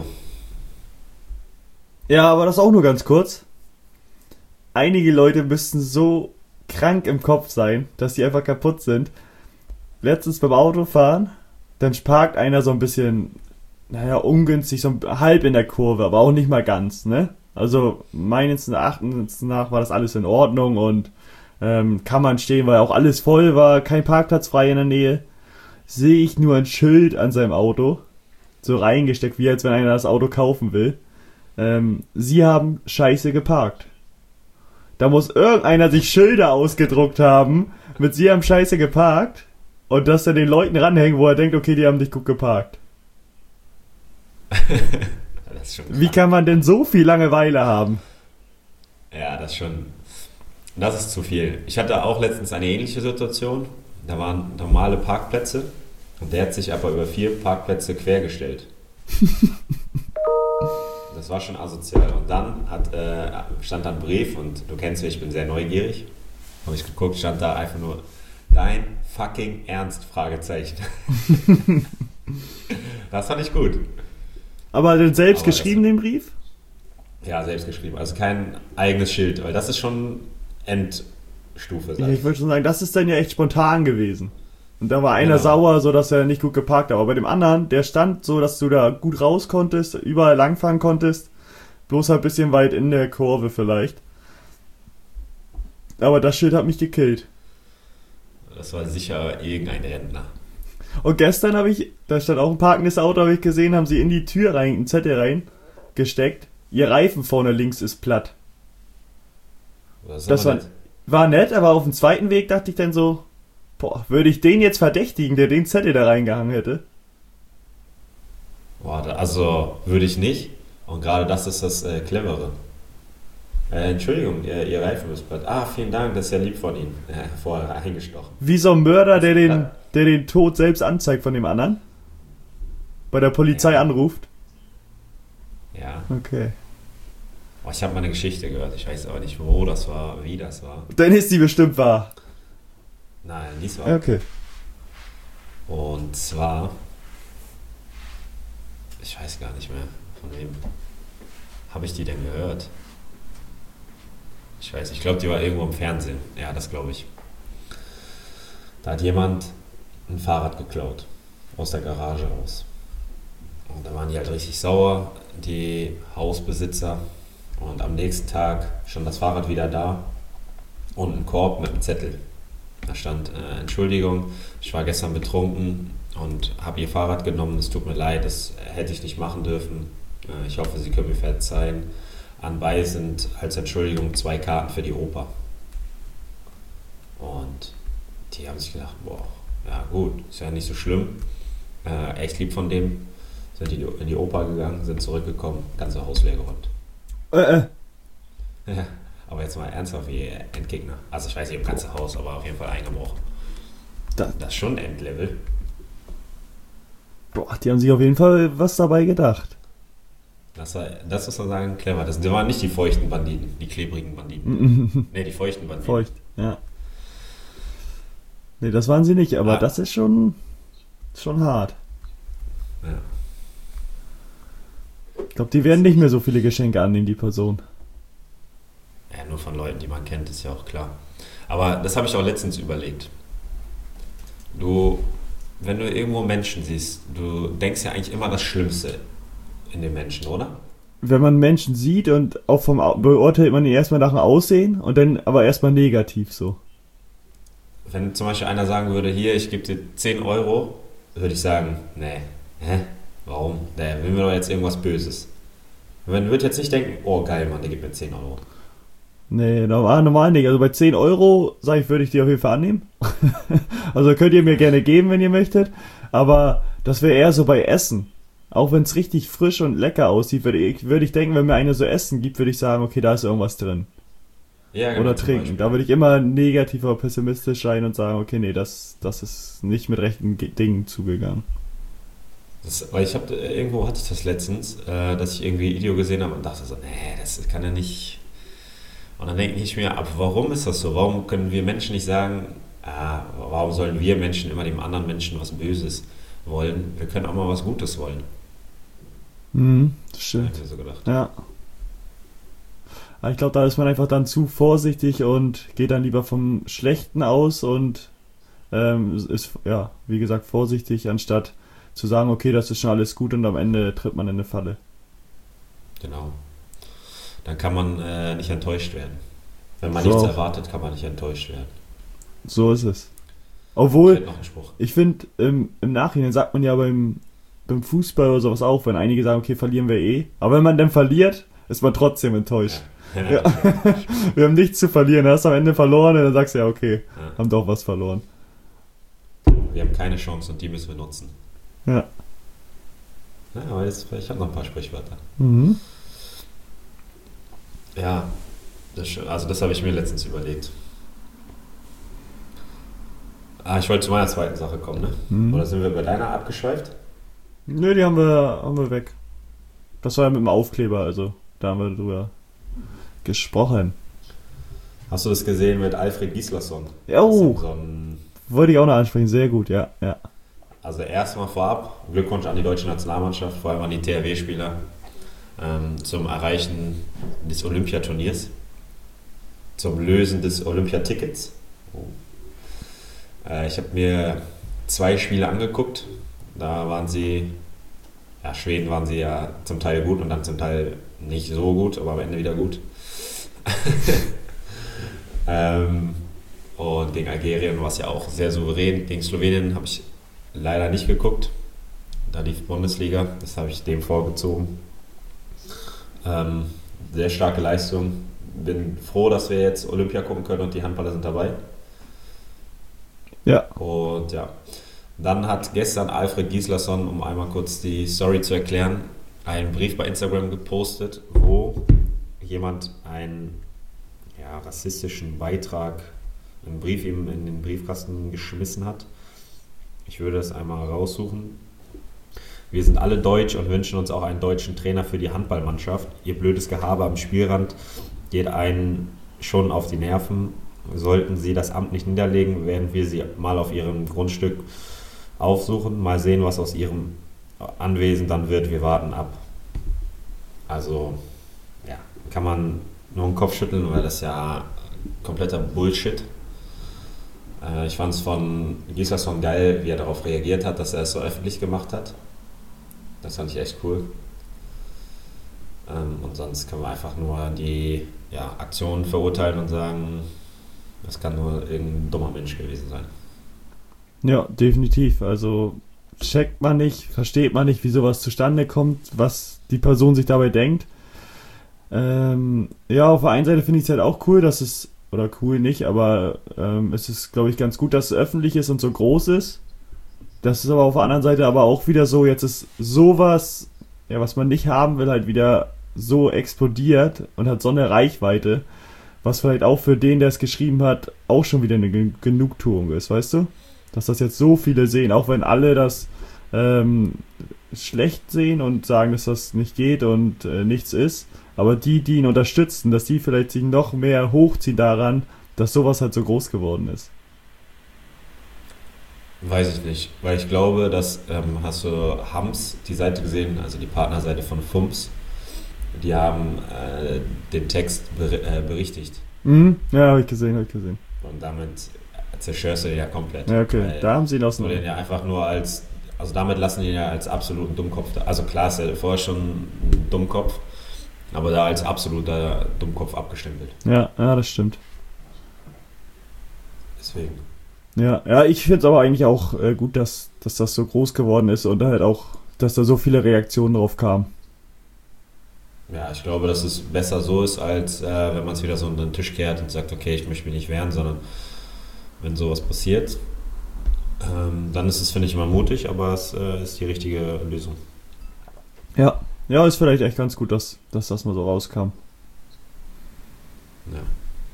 Ja, aber das auch nur ganz kurz. Einige Leute müssten so krank im Kopf sein, dass die einfach kaputt sind. Letztens beim Autofahren, dann parkt einer so ein bisschen, naja, ungünstig, so halb in der Kurve, aber auch nicht mal ganz, ne? Also meines Erachtens nach war das alles in Ordnung und ähm, kann man stehen, weil auch alles voll war, kein Parkplatz frei in der Nähe. Sehe ich nur ein Schild an seinem Auto, so reingesteckt, wie als wenn einer das Auto kaufen will. Ähm, sie haben scheiße geparkt. Da muss irgendeiner sich Schilder ausgedruckt haben, mit sie haben scheiße geparkt und das dann den Leuten ranhängen, wo er denkt, okay, die haben dich gut geparkt. Das ist schon Wie krank. kann man denn so viel Langeweile haben? Ja, das ist schon. Das ist zu viel. Ich hatte auch letztens eine ähnliche Situation. Da waren normale Parkplätze und der hat sich aber über vier Parkplätze quergestellt. Das war schon asozial. Und dann hat, äh, stand da ein Brief und du kennst mich, ich bin sehr neugierig. Habe ich geguckt, stand da einfach nur dein fucking Ernst? Fragezeichen. Das fand ich gut. Aber den selbst Aber geschrieben, den Brief? Ja, selbst geschrieben. Also kein eigenes Schild, weil das ist schon Endstufe. Ja, Sag ich würde schon sagen, das ist dann ja echt spontan gewesen. Und da war einer Genau. sauer, so dass er nicht gut geparkt hat. Aber bei dem anderen, der stand so, dass du da gut raus konntest, überall langfahren konntest. Bloß ein bisschen weit in der Kurve vielleicht. Aber das Schild hat mich gekillt. Das war sicher irgendein Rentner. Und gestern habe ich, da stand auch ein parkendes Auto, habe ich gesehen, haben sie in die Tür rein, einen Zettel rein gesteckt. Ihr Reifen vorne links ist platt. Was Das war war, war nett, aber auf dem zweiten Weg dachte ich dann so, boah, würde ich den jetzt verdächtigen, der den Zettel da reingehangen hätte? Boah, da- also würde ich nicht. Und gerade das ist das äh, Clevere. Äh, Entschuldigung, ihr, ihr Reifen ist platt. Ah, vielen Dank, das ist ja lieb von Ihnen. Ja, vorher eingestochen. Wie so ein Mörder, der den, Ja. der den Tod selbst anzeigt von dem anderen? Bei der Polizei Ja. anruft? Ja. Okay. Oh, ich habe mal eine Geschichte gehört. Ich weiß aber nicht, wo das war, wie das war. Dann ist die bestimmt wahr. Nein, dies war. Okay. Und zwar, ich weiß gar nicht mehr, von wem habe ich die denn gehört? Ich weiß, ich glaube, die war irgendwo im Fernsehen. Ja, das glaube ich. Da hat jemand ein Fahrrad geklaut. Aus der Garage aus. Und da waren die halt richtig sauer, die Hausbesitzer. Und am nächsten Tag stand das Fahrrad wieder da und ein Korb mit einem Zettel. Da stand, äh, Entschuldigung, ich war gestern betrunken und habe Ihr Fahrrad genommen. Es tut mir leid, das hätte ich nicht machen dürfen. Äh, ich hoffe, Sie können mir verzeihen. Anbei sind als Entschuldigung zwei Karten für die Oper. Und die haben sich gedacht, boah, ja gut, ist ja nicht so schlimm. Äh, echt lieb von dem. Sind die in die Oper gegangen, sind zurückgekommen, ganze Haus leer geräumt. Äh, äh. Ja, aber jetzt mal ernsthaft wie Endgegner. Also ich weiß nicht, im ganzen Haus, aber auf jeden Fall eingebrochen. Da, Das ist schon Endlevel. boah, die haben sich auf jeden Fall was dabei gedacht. Das, war, das muss man sagen, clever. Das waren nicht die feuchten Banditen, die klebrigen Banditen. Ne, die feuchten Banditen. Feucht, ja. Nee, das waren sie nicht, aber Ah. das ist schon, schon hart. Ja. Ich glaube, die werden nicht mehr so viele Geschenke annehmen, die Person. Ja, nur von Leuten, die man kennt, ist ja auch klar. Aber das habe ich auch letztens überlegt. Du, wenn du irgendwo Menschen siehst, du denkst ja eigentlich immer das Schlimmste in den Menschen, oder? Wenn man Menschen sieht und auch vom Au- beurteilt man ihn erstmal nach dem Aussehen und dann aber erstmal negativ so. Wenn zum Beispiel einer sagen würde, hier, ich gebe dir zehn Euro, würde ich sagen, nee, hä? Warum? Der will mir doch jetzt irgendwas Böses. Man würde jetzt nicht denken, oh geil, Mann, der gibt mir zehn Euro. Nee, normal, normal nicht. Also bei zehn Euro, sage ich, würde ich die auf jeden Fall annehmen. Also könnt ihr mir gerne geben, wenn ihr möchtet. Aber das wäre eher so bei Essen. Auch wenn es richtig frisch und lecker aussieht, würde ich, würde ich denken, wenn mir einer so Essen gibt, würde ich sagen, okay, da ist irgendwas drin. Ja, Oder zum trinken. Beispiel. Da würde ich immer negativ oder pessimistisch sein und sagen, okay, nee, das, das ist nicht mit rechten Ge- Dingen zugegangen. Das, weil ich habe irgendwo hatte ich das letztens, äh, dass ich irgendwie ein Video gesehen habe und dachte so, nee, das kann ja nicht. Und dann denke ich mir, aber warum ist das so? Warum können wir Menschen nicht sagen, ah, warum sollen wir Menschen immer dem anderen Menschen was Böses wollen? Wir können auch mal was Gutes wollen. Mhm, das Hab stimmt. ich mir so gedacht. Ja. Aber ich glaube, da ist man einfach dann zu vorsichtig und geht dann lieber vom Schlechten aus und ähm, ist, ja, wie gesagt, vorsichtig, anstatt zu sagen, okay, das ist schon alles gut und am Ende tritt man in eine Falle. Genau. Dann kann man äh, nicht enttäuscht werden. Wenn man So. nichts erwartet, kann man nicht enttäuscht werden. So ist es. Ich Obwohl, hätte noch einen Spruch. ich finde, im, im Nachhinein sagt man ja beim, beim Fußball oder sowas auch, wenn einige sagen, okay, verlieren wir eh. Aber wenn man dann verliert, ist man trotzdem enttäuscht. Ja. Ja. Wir haben nichts zu verlieren, hast am Ende verloren und dann sagst du ja, okay, Ja. haben doch was verloren. Wir haben keine Chance und die müssen wir nutzen. Ja. Ja, aber jetzt, ich habe noch ein paar Sprichwörter. Mhm. Ja, das, also das habe ich mir letztens überlegt. Ah, ich wollte zu meiner zweiten Sache kommen, ne? Mhm. Oder sind wir bei deiner abgeschweift? Nö, die haben wir, haben wir weg. Das war ja mit dem Aufkleber, also da haben wir drüber gesprochen. Hast du das gesehen mit Alfred Gislason? Ja, oh. So ein, Wollte ich auch noch ansprechen, sehr gut, ja, ja. also erstmal vorab, Glückwunsch an die deutsche Nationalmannschaft, vor allem an die T H W-Spieler, ähm, zum Erreichen des Olympiaturniers, zum Lösen des Olympiatickets. Oh. Äh, ich habe mir zwei Spiele angeguckt, da waren sie, ja, Schweden waren sie ja zum Teil gut und dann zum Teil nicht so gut, aber am Ende wieder gut. ähm, und gegen Algerien war es ja auch sehr souverän. Gegen Slowenien habe ich leider nicht geguckt. Da lief Bundesliga, das habe ich dem vorgezogen. Ähm, sehr starke Leistung. bin froh, dass wir jetzt Olympia gucken können und die Handballer sind dabei. Ja. Und ja, dann hat gestern Alfred Gislason, um einmal kurz die Story zu erklären, einen Brief bei Instagram gepostet, wo jemand einen ja, rassistischen Beitrag, einen Brief ihm in den Briefkasten geschmissen hat. Ich würde das einmal raussuchen. Wir sind alle deutsch und wünschen uns auch einen deutschen Trainer für die Handballmannschaft. Ihr blödes Gehabe am Spielrand geht einen schon auf die Nerven. Sollten Sie das Amt nicht niederlegen, werden wir Sie mal auf Ihrem Grundstück aufsuchen. Mal sehen, was aus Ihrem Anwesen dann wird. Wir warten ab. Also, ja, kann man nur den Kopf schütteln, weil das ja kompletter Bullshit. Äh, ich fand es von Gislason geil, wie er darauf reagiert hat, dass er es so öffentlich gemacht hat. Das fand ich echt cool. Ähm, und sonst können wir einfach nur die ja, Aktionen verurteilen und sagen, das kann nur irgendein dummer Mensch gewesen sein. Ja, definitiv. Also checkt man nicht, versteht man nicht, wie sowas zustande kommt, was die Person sich dabei denkt. Ähm, ja, auf der einen Seite finde ich es halt auch cool, dass es, oder cool nicht, aber ähm, es ist, glaube ich, ganz gut, dass es öffentlich ist und so groß ist. Das ist aber auf der anderen Seite aber auch wieder so, jetzt ist sowas, ja, was man nicht haben will, halt wieder so explodiert und hat so eine Reichweite, was vielleicht auch für den, der es geschrieben hat, auch schon wieder eine Genugtuung ist, weißt du? Dass das jetzt so viele sehen, auch wenn alle das ähm, schlecht sehen und sagen, dass das nicht geht und äh, nichts ist, aber die, die ihn unterstützen, dass die vielleicht sich noch mehr hochziehen daran, dass sowas halt so groß geworden ist. Weiß ich nicht, weil ich glaube, dass, ähm, hast du Hams, die Seite gesehen, also die Partnerseite von Fumps, die haben äh, den Text ber- äh, berichtigt. Mhm, ja, habe ich gesehen, habe ich gesehen. Und damit zerstörst du den ja komplett. Ja, okay, da haben sie ihn Du auseinander. den ja einfach nur als, also damit lassen die ihn ja als absoluten Dummkopf da. Also klar ist er vorher schon ein Dummkopf, aber da als absoluter Dummkopf abgestempelt. Ja, ja, das stimmt. Deswegen. Ja, ja, ich finde es aber eigentlich auch äh, gut, dass, dass das so groß geworden ist und halt auch, dass da so viele Reaktionen drauf kamen. Ja, ich glaube, dass es besser so ist, als äh, wenn man es wieder so unter den Tisch kehrt und sagt, okay, ich möchte mich nicht wehren, sondern wenn sowas passiert, ähm, dann ist es, finde ich, immer mutig, aber es äh, ist die richtige Lösung. Ja, ja, ist vielleicht echt ganz gut, dass, dass das mal so rauskam. Ja.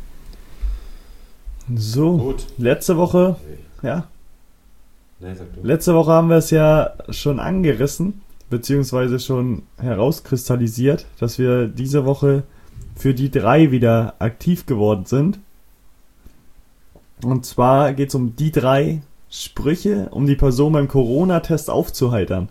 So, Gut. letzte Woche, ja, Nee, sag du. letzte Woche haben wir es ja schon angerissen, beziehungsweise schon herauskristallisiert, dass wir diese Woche für die drei wieder aktiv geworden sind. Und zwar geht es um die drei Sprüche, um die Person beim Corona-Test aufzuheitern.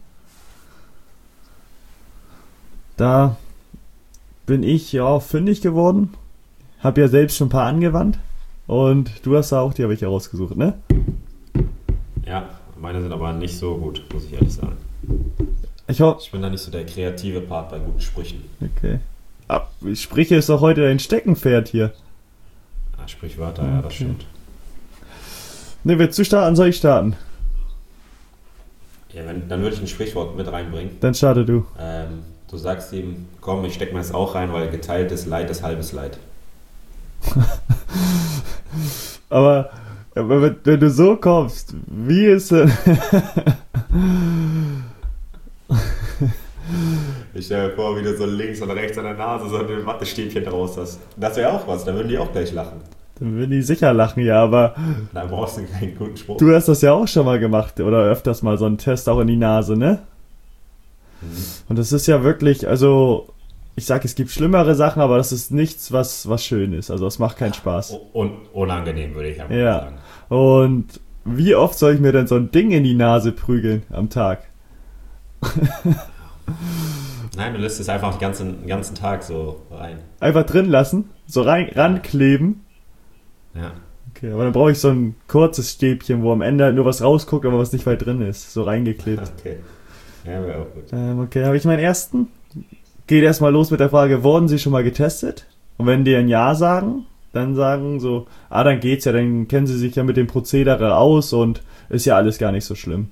Da bin ich ja fündig geworden, habe ja selbst schon ein paar angewandt und du hast da auch, die habe ich herausgesucht, ne? Ja, meine sind aber nicht so gut, muss ich ehrlich sagen. Ich hoffe. Ich bin da nicht so der kreative Part bei guten Sprüchen. Okay. Ab, Sprüche ist doch heute dein Steckenpferd hier. Ah, Sprichwörter, ja, das Okay. stimmt. Ne, willst du starten, soll ich starten? Ja, wenn, dann würde ich ein Sprichwort mit reinbringen. Dann starte du. Ähm, du sagst ihm, komm, ich steck mir das auch rein, weil geteiltes Leid ist halbes Leid. Aber, aber wenn, wenn du so kommst, wie ist denn... Ich stelle mir vor, wie du so links und rechts an der Nase so ein Wattestäbchen draus hast. Das wäre auch was, da würden die auch gleich lachen. Dann würden die sicher lachen, ja, aber Da brauchst du keinen guten Spruch. du hast das ja auch schon mal gemacht oder öfters mal so einen Test auch in die Nase, ne? Mhm. Und das ist ja wirklich, also ich sag, es gibt schlimmere Sachen, aber das ist nichts, was, was schön ist. Also es macht keinen Spaß. Und unangenehm, würde ich einfach Ja. sagen. Und wie oft soll ich mir denn so ein Ding in die Nase prügeln am Tag? Nein, du lässt es einfach den ganzen, den ganzen Tag so rein. Einfach drin lassen, so rein, rankleben. Ja. Okay, aber dann brauche ich so ein kurzes Stäbchen, wo am Ende halt nur was rausguckt, aber was nicht weit drin ist. So reingeklebt. Okay. Ja, wäre auch gut. Ähm, okay, habe ich meinen ersten? Geht erstmal los mit der Frage, wurden Sie schon mal getestet? Und wenn die ein Ja sagen, dann sagen so, ah, dann geht's ja, dann kennen Sie sich ja mit dem Prozedere aus und ist ja alles gar nicht so schlimm.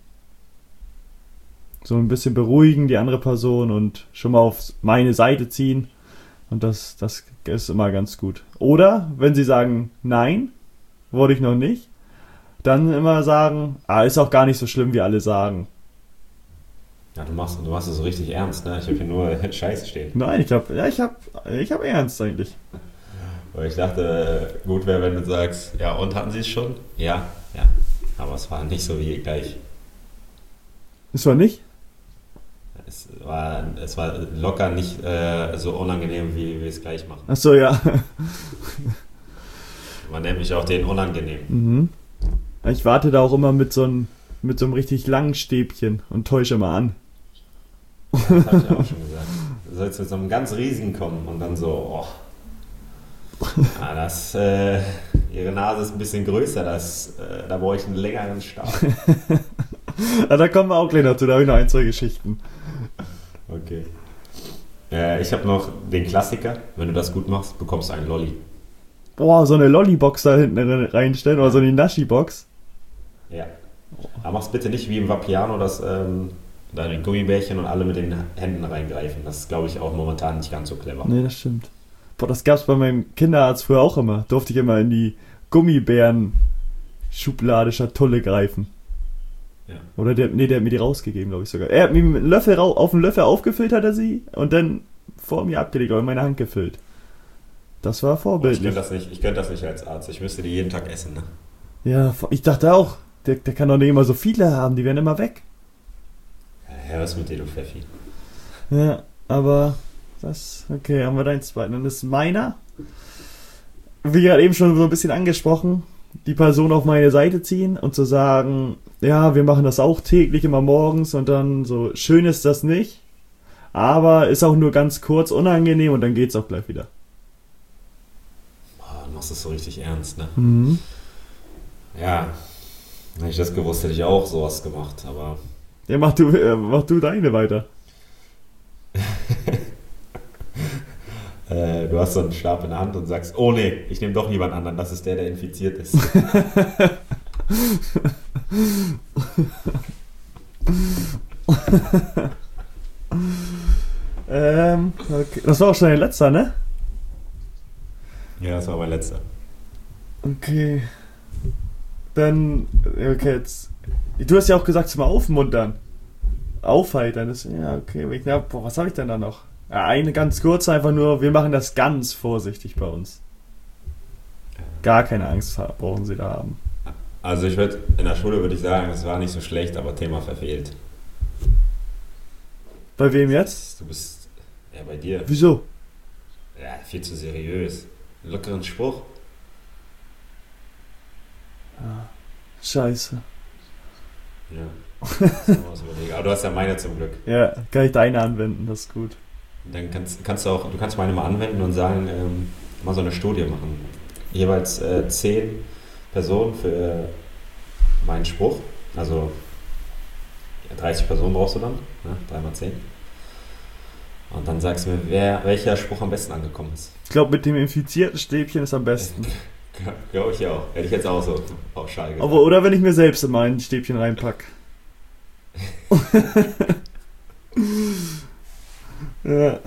So ein bisschen beruhigen die andere Person und schon mal auf meine Seite ziehen, Und das, das ist immer ganz gut. Oder, wenn sie sagen, nein, wurde ich noch nicht, dann immer sagen, ah, ist auch gar nicht so schlimm, wie alle sagen. Ja, du machst, du machst es so richtig ernst, ne? Ich habe hier nur Scheiße stehen. Nein, ich hab, ja, ich hab, ich hab ernst eigentlich. Weil ich dachte, gut wäre, wenn du sagst, ja, und hatten sie es schon? Ja, ja. Aber es war nicht so wie gleich. Ist war nicht? Es war, es war locker nicht äh, so unangenehm, wie wir es gleich machen. Ach so, ja. Man nennt mich auch den unangenehm. Mhm. Ich warte da auch immer mit so einem, mit so einem richtig langen Stäbchen und täusche mal an. Das habe ich auch schon gesagt. Du sollst mit so einem ganz riesigen kommen und dann so, oh. Ja, das, äh, ihre Nase ist ein bisschen größer, das, äh, da brauche ich einen längeren Stab. Ja, da kommen wir auch gleich noch zu, da habe ich noch ein, zwei Geschichten. Okay. Äh, ich habe noch den Klassiker, wenn du das gut machst, bekommst du einen Lolli. Boah, so eine Lolli-Box da hinten reinstellen oder so eine Naschi-Box. Ja. Aber mach's bitte nicht wie im Vapiano, dass ähm, da die Gummibärchen und alle mit den Händen reingreifen. Das ist, glaube ich, auch momentan nicht ganz so clever. Nee, das stimmt. Boah, das gab's bei meinem Kinderarzt früher auch immer. Durfte ich immer in die Gummibären-Schublade Schatulle greifen. Ja. Oder der, nee, der hat mir die rausgegeben, glaube ich sogar. Er hat mir mit einem Löffel rau- auf einen Löffel aufgefüllt, hat er sie, und dann vor mir abgelegt oder in meine Hand gefüllt. Das war Oh, ich vorbildlich. könnte das nicht, ich könnte das nicht als Arzt. Ich müsste die jeden Tag essen, ne? Ja, ich dachte auch, der, der kann doch nicht immer so viele haben, die werden immer weg. Ja, was mit dir, du Pfeffi? Ja, aber das, okay, haben wir deinen zweiten. Dann ist meiner, wie gerade eben schon so ein bisschen angesprochen, die Person auf meine Seite ziehen und zu sagen, ja, wir machen das auch täglich, immer morgens, und dann so, schön ist das nicht, aber ist auch nur ganz kurz unangenehm und dann geht's auch gleich wieder. Boah, du machst das so richtig ernst, ne? Mhm. Ja, wenn ich das gewusst hätte, ich auch sowas gemacht, aber Ja, mach du, äh, mach du deine weiter. äh, du hast so einen Stab in der Hand und sagst, oh nee, ich nehme doch jemand anderen, das ist der, der infiziert ist. ähm, okay. Das war auch schon dein letzter, ne? Ja, das war mein letzter. Okay. Dann, okay, jetzt. Du hast ja auch gesagt, zum Aufmuntern. Aufheitern. Das, ja, okay. Ich, ja, boah, was habe ich denn da noch? Ja, eine ganz kurze, einfach nur, wir machen das ganz vorsichtig bei uns. Gar keine Angst brauchen sie da haben. Also ich würde, in der Schule würde ich sagen, es war nicht so schlecht, aber Thema verfehlt. Bei wem jetzt? Du bist, ja, bei dir. Wieso? Ja, viel zu seriös. Lockeren Spruch. Scheiße. Ja. Das muss man was überlegen. Aber du hast ja meine zum Glück. Ja, kann ich deine anwenden, das ist gut. Dann kannst, kannst du auch, du kannst meine mal anwenden und sagen, ähm, mal so eine Studie machen. Jeweils äh, zehn Personen für äh, meinen Spruch. Also ja, dreißig Personen brauchst du dann, ne? drei mal zehn. Und dann sagst du mir, wer, welcher Spruch am besten angekommen ist. Ich glaube, mit dem infizierten Stäbchen ist am besten. Glaube ich auch. Hätte ich jetzt auch so pauschal gesagt. Aber, oder wenn ich mir selbst in mein Stäbchen reinpack. Ja.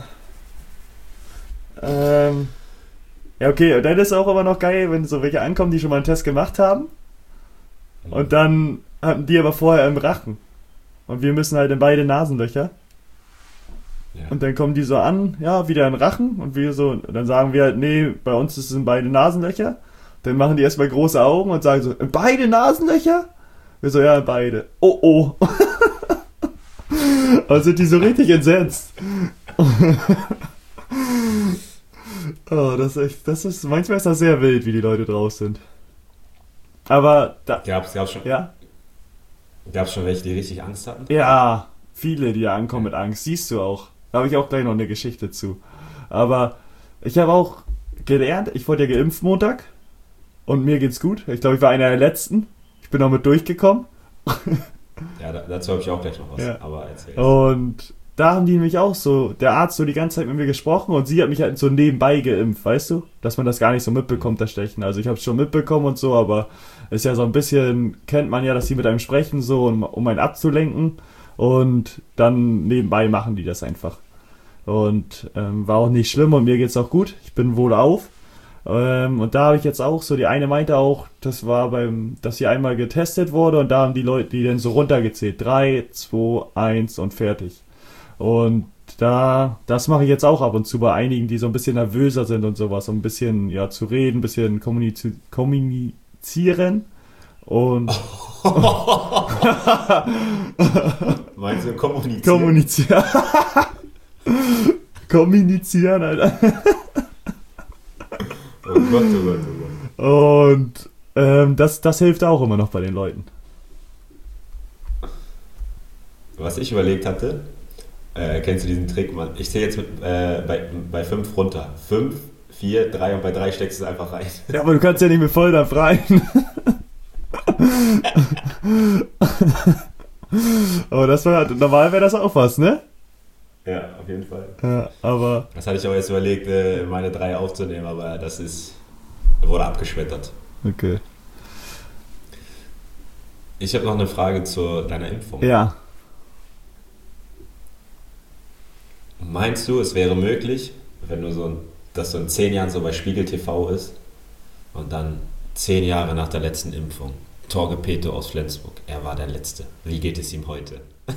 Ähm. Ja, okay, und dann ist auch immer noch geil, wenn so welche ankommen, die schon mal einen Test gemacht haben. Und dann hatten die aber vorher im Rachen. Und wir müssen halt in beide Nasenlöcher. Ja. Und dann kommen die so an, ja, wieder in Rachen. Und wir so, und dann sagen wir halt, nee, bei uns ist es in beide Nasenlöcher. Dann machen die erstmal große Augen und sagen so, in beide Nasenlöcher? Wir so, ja, in beide. Oh, oh. Und sind die so richtig entsetzt. Oh, das ist echt, das ist, manchmal ist das sehr wild, wie die Leute draus sind. Aber da, Gab's, gab's schon, ja, gab's schon welche, die richtig Angst hatten? ja, viele, die da ankommen mit Angst, siehst du auch. Da habe ich auch gleich noch eine Geschichte zu. Aber ich habe auch gelernt, ich wurde ja geimpft Montag und mir geht's gut. Ich glaube, ich war einer der Letzten. Ich bin auch mit durchgekommen. Ja, da, dazu habe ich auch gleich noch was, Ja. aber erzähl. Und da haben die mich auch so, der Arzt so die ganze Zeit mit mir gesprochen und sie hat mich halt so nebenbei geimpft, weißt du? Dass man das gar nicht so mitbekommt, das Stechen. Also ich habe es schon mitbekommen und so, aber ist ja so ein bisschen, kennt man ja, dass die mit einem sprechen, so, um, um einen abzulenken. Und dann nebenbei machen die das einfach. Und ähm, war auch nicht schlimm und mir geht's auch gut. Ich bin wohlauf. Ähm, und da habe ich jetzt auch so, die eine meinte auch, das war beim, dass sie einmal getestet wurde und da haben die Leute die dann so runtergezählt. Drei, zwei, eins und fertig. Und da, das mache ich jetzt auch ab und zu bei einigen, die so ein bisschen nervöser sind und sowas, um ein bisschen, ja, zu reden, ein bisschen kommuniz- kommunizieren. Und meinst du kommunizieren? Kommunizieren. Kommunizieren, Alter. Oh Gott, oh Gott, oh Gott. Und ähm, das, das hilft auch immer noch bei den Leuten. Was ich überlegt hatte, äh, kennst du diesen Trick? Man, ich zähle jetzt mit, äh, bei, bei fünf runter. Fünf, vier, drei und bei drei steckst du es einfach rein. Ja, aber du kannst ja nicht mit Volldampf rein. Aber das war, normal wäre das auch was, ne? Ja, auf jeden Fall. Ja, aber... Das hatte ich auch jetzt überlegt, äh, meine drei aufzunehmen, aber das ist, wurde abgeschmettert. Okay. Ich habe noch eine Frage zu deiner Impfung. Ja. Meinst du, es wäre möglich, wenn du so ein, dass so in zehn Jahren so bei Spiegel T V ist und dann zehn Jahre nach der letzten Impfung, Torge Peto aus Flensburg, er war der Letzte. Wie geht es ihm heute?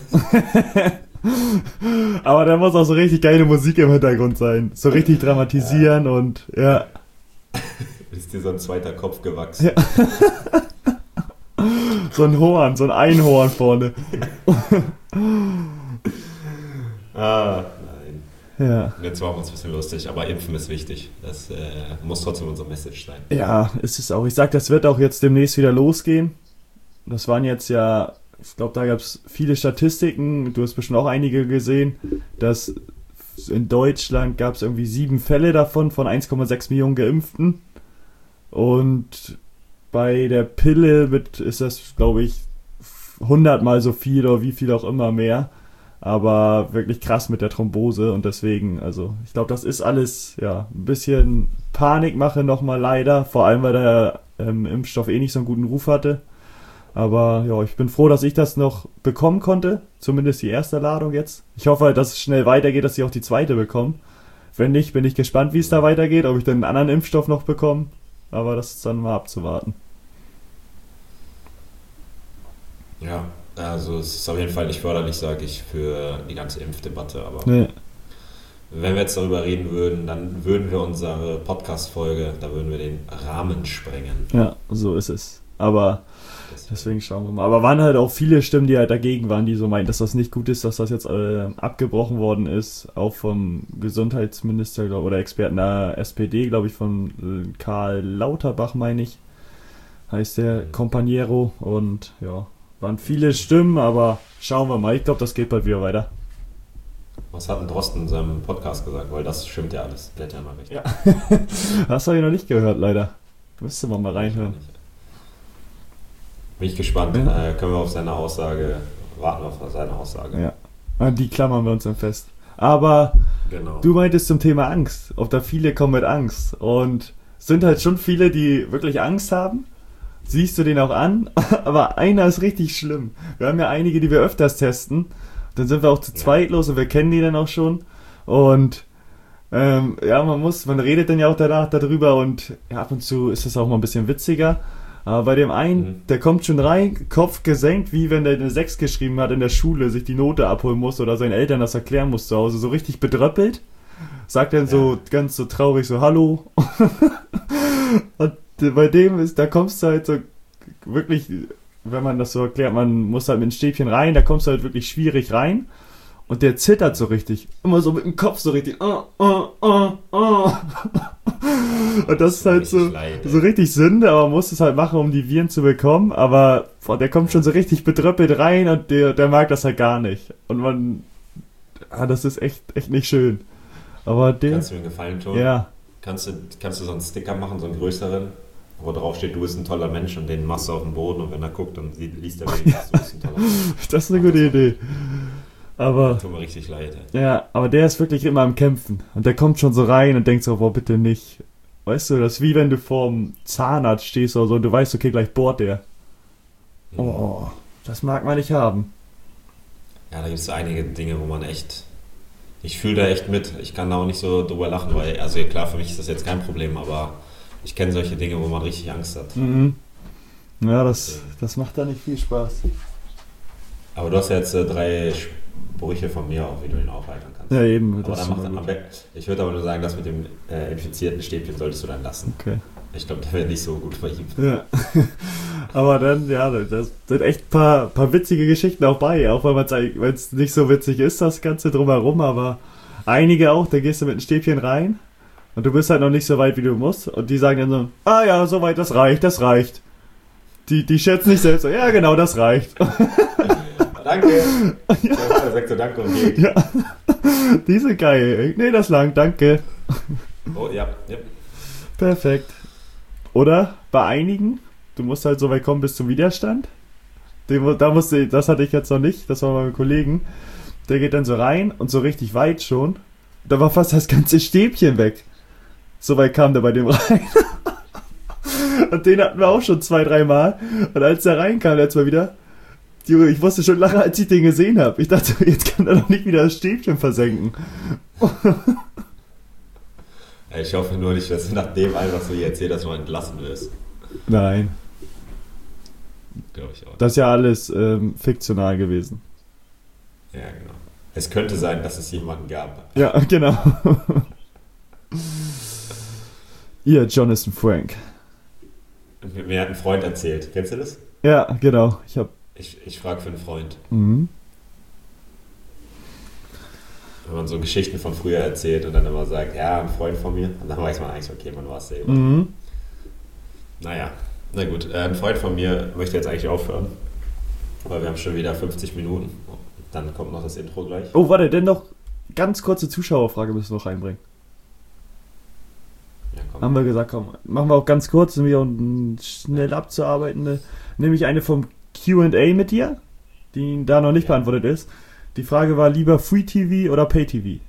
Aber da muss auch so richtig geile Musik im Hintergrund sein. So richtig dramatisieren ja. Und ja. Ist dir so ein zweiter Kopf gewachsen? Ja. So ein Horn, so ein Einhorn vorne. Ah, nein. Ja. Jetzt machen wir uns ein bisschen lustig, aber Impfen ist wichtig. Das äh, muss trotzdem unsere Message sein. Ja, ist es auch. Ich sag, das wird auch jetzt demnächst wieder losgehen. Das waren jetzt ja, ich glaube, da gab es viele Statistiken. Du hast bestimmt auch einige gesehen, dass in Deutschland gab es irgendwie sieben Fälle davon von eins Komma sechs Millionen Geimpften. Und bei der Pille mit ist das, glaube ich, hundertmal so viel oder wie viel auch immer mehr. Aber wirklich krass mit der Thrombose und deswegen, also ich glaube, das ist alles ja ein bisschen Panikmache nochmal leider, vor allem weil der ähm, Impfstoff eh nicht so einen guten Ruf hatte. Aber ja, ich bin froh, dass ich das noch bekommen konnte, zumindest die erste Ladung jetzt. Ich hoffe halt, dass es schnell weitergeht, dass ich auch die zweite bekomme. Wenn nicht, bin ich gespannt, wie es da weitergeht, ob ich dann einen anderen Impfstoff noch bekomme. Aber das ist dann mal abzuwarten. Ja, also es ist auf jeden Fall nicht förderlich, sage ich, für die ganze Impfdebatte. Aber Nee. wenn wir jetzt darüber reden würden, dann würden wir unsere Podcast-Folge, da würden wir den Rahmen sprengen. Ja, so ist es. Aber deswegen schauen wir mal. Aber waren halt auch viele Stimmen, die halt dagegen waren, die so meinten, dass das nicht gut ist, dass das jetzt äh, abgebrochen worden ist. Auch vom Gesundheitsminister glaub, oder Experten der S P D, glaube ich, von äh, Karl Lauterbach, meine ich, heißt der Companiero. Und ja, waren viele Stimmen, aber schauen wir mal. Ich glaube, das geht bald wieder weiter. Was hat denn Drosten in seinem Podcast gesagt? Weil das stimmt ja alles. Blätter mal richtig. Ja. Das habe ich noch nicht gehört, leider. Müsste man mal reinhören. Bin ich gespannt. Ja. Äh, können wir auf seine Aussage, warten wir auf seine Aussage. Ja. An die klammern wir uns dann fest. Aber genau. Du meintest zum Thema Angst. Ob da viele kommen mit Angst. Und es sind halt schon viele, die wirklich Angst haben. Siehst du den auch an. Aber einer ist richtig schlimm. Wir haben ja einige, die wir öfters testen. Dann sind wir auch zu zweit los und wir kennen die dann auch schon. Und ähm, ja, man muss, man redet dann ja auch danach darüber und ja, ab und zu ist es auch mal ein bisschen witziger. Aber bei dem einen, mhm. der kommt schon rein, Kopf gesenkt, wie wenn der eine sechs geschrieben hat in der Schule, sich die Note abholen muss oder seinen Eltern das erklären muss zu Hause, so richtig bedröppelt. Sagt dann ja. so ganz so traurig so, hallo. Und bei dem ist, da kommst du halt so wirklich, wenn man das so erklärt, man muss halt mit ein Stäbchen rein, da kommst du halt wirklich schwierig rein. Und der zittert so richtig. Immer so mit dem Kopf so richtig. Oh, oh, oh, oh. Und das ist halt so, so richtig Sünde, aber man muss es halt machen, um die Viren zu bekommen. Aber boah, der kommt schon so richtig bedröppelt rein und der, der mag das halt gar nicht. Und man, ah, das ist echt, echt nicht schön. Aber der, kannst du mir einen Gefallen tun? Ja. Kannst du, kannst du so einen Sticker machen, so einen größeren, wo drauf steht, du bist ein toller Mensch und den machst du auf den Boden und wenn er guckt, dann liest er wenigstens, du bist ein toller Mensch. Das ist eine gute Idee. Aber, tut mir richtig leid. Ja, aber der ist wirklich immer am Kämpfen. Und der kommt schon so rein und denkt so, boah, bitte nicht. Weißt du, das ist wie wenn du vorm Zahnarzt stehst oder so und du weißt, okay, gleich bohrt der. Oh, das mag man nicht haben. Ja, da gibt es einige Dinge, wo man echt Ich fühle da echt mit. Ich kann da auch nicht so drüber lachen, weil, also ja, klar, für mich ist das jetzt kein Problem, aber ich kenne solche Dinge, wo man richtig Angst hat. Mhm. Ja, das, das macht da nicht viel Spaß. Aber du hast ja jetzt äh, drei Sprüche von mir auch, wie du ihn aufheitern kannst. Ja, eben. Aber Das dann ist macht schon er mal am gut. Be- ich würde aber nur sagen, das mit dem äh, infizierten Stäbchen solltest du dann lassen. Okay. Ich glaube, der wäre nicht so gut bei ihm. Ja. Aber dann, ja, da sind echt ein paar, paar witzige Geschichten auch bei, auch wenn es nicht so witzig ist, das Ganze drumherum, aber einige auch, da gehst du mit einem Stäbchen rein und du bist halt noch nicht so weit, wie du musst und die sagen dann so, ah ja, so weit, das reicht, das reicht. Die, die schätzen nicht selbst so, ja genau, das reicht. Danke! Ja. Der sagt so Danke und geht. Ja. Die sind geil. Nee, das lang, danke. Oh, ja, ja. Perfekt. Oder bei einigen, du musst halt so weit kommen bis zum Widerstand. Den, da musste, das hatte ich jetzt noch nicht, das war mein Kollegen. Der geht dann so rein und so richtig weit schon. Da war fast das ganze Stäbchen weg. So weit kam der bei dem rein. Und den hatten wir auch schon zwei, dreimal. Und als der reinkam, letztes Mal wieder, Junge, ich musste schon lachen, als ich den gesehen habe. Ich dachte, jetzt kann er doch nicht wieder das Stäbchen versenken. Ich hoffe nur nicht, dass du nach dem einfach so hier erzählt, dass du mal entlassen wirst. Nein. Glaube ich auch. Das ist ja alles ähm, fiktional gewesen. Ja, genau. Es könnte sein, dass es jemanden gab. Ja, genau. Ihr, Jonathan Frank. Mir, mir hat ein Freund erzählt. Kennst du das? Ja, genau. Ich hab. Ich, ich frage für einen Freund. Mhm. Wenn man so Geschichten von früher erzählt und dann immer sagt, ja, ein Freund von mir. Und dann weiß man eigentlich, okay, man war es selber. Mhm. Naja, na gut. Äh, ein Freund von mir möchte jetzt eigentlich aufhören. Weil wir haben schon wieder fünfzig Minuten. Dann kommt noch das Intro gleich. Oh, warte, denn noch ganz kurze Zuschauerfrage müssen wir noch reinbringen. Ja, komm. Haben wir gesagt, komm, machen wir auch ganz kurz, um wieder um schnell abzuarbeiten. Nämlich eine vom Q and A mit dir, die da noch nicht Ja. beantwortet ist. Die Frage war lieber Free T V oder Pay T V?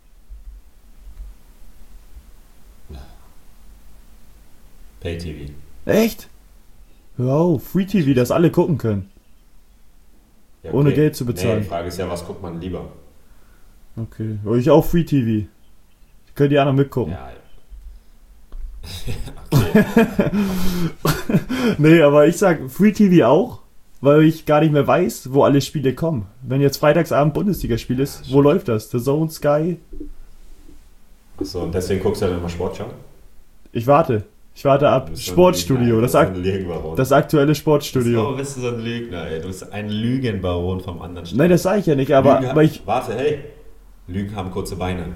Pay T V. Echt? Hör auf, Free T V, das alle gucken können. Ja, Ohne Geld zu bezahlen. Nee, die Frage ist ja, was guckt man lieber? Okay, aber ich auch Free T V. Ich könnte die anderen mitgucken. Ja. Okay. Nee, aber ich sag Free T V auch, weil ich gar nicht mehr weiß, wo alle Spiele kommen. Wenn jetzt Freitagsabend Bundesligaspiel ist, wo läuft das? The Zone, Sky? Achso, und deswegen guckst du dann immer Sportschau? Ich warte. Ich warte ab. Du bist so ein Sportstudio, Lügner, das, du bist ak so ein Lügenbaron. das aktuelle So, Sportstudio. bist du so ein Lügner, ey. Du bist ein Lügenbaron vom anderen Stamm. Nein, das sage ich ja nicht, aber, Lügen, aber ich... Warte, hey. Lügen haben kurze Beine.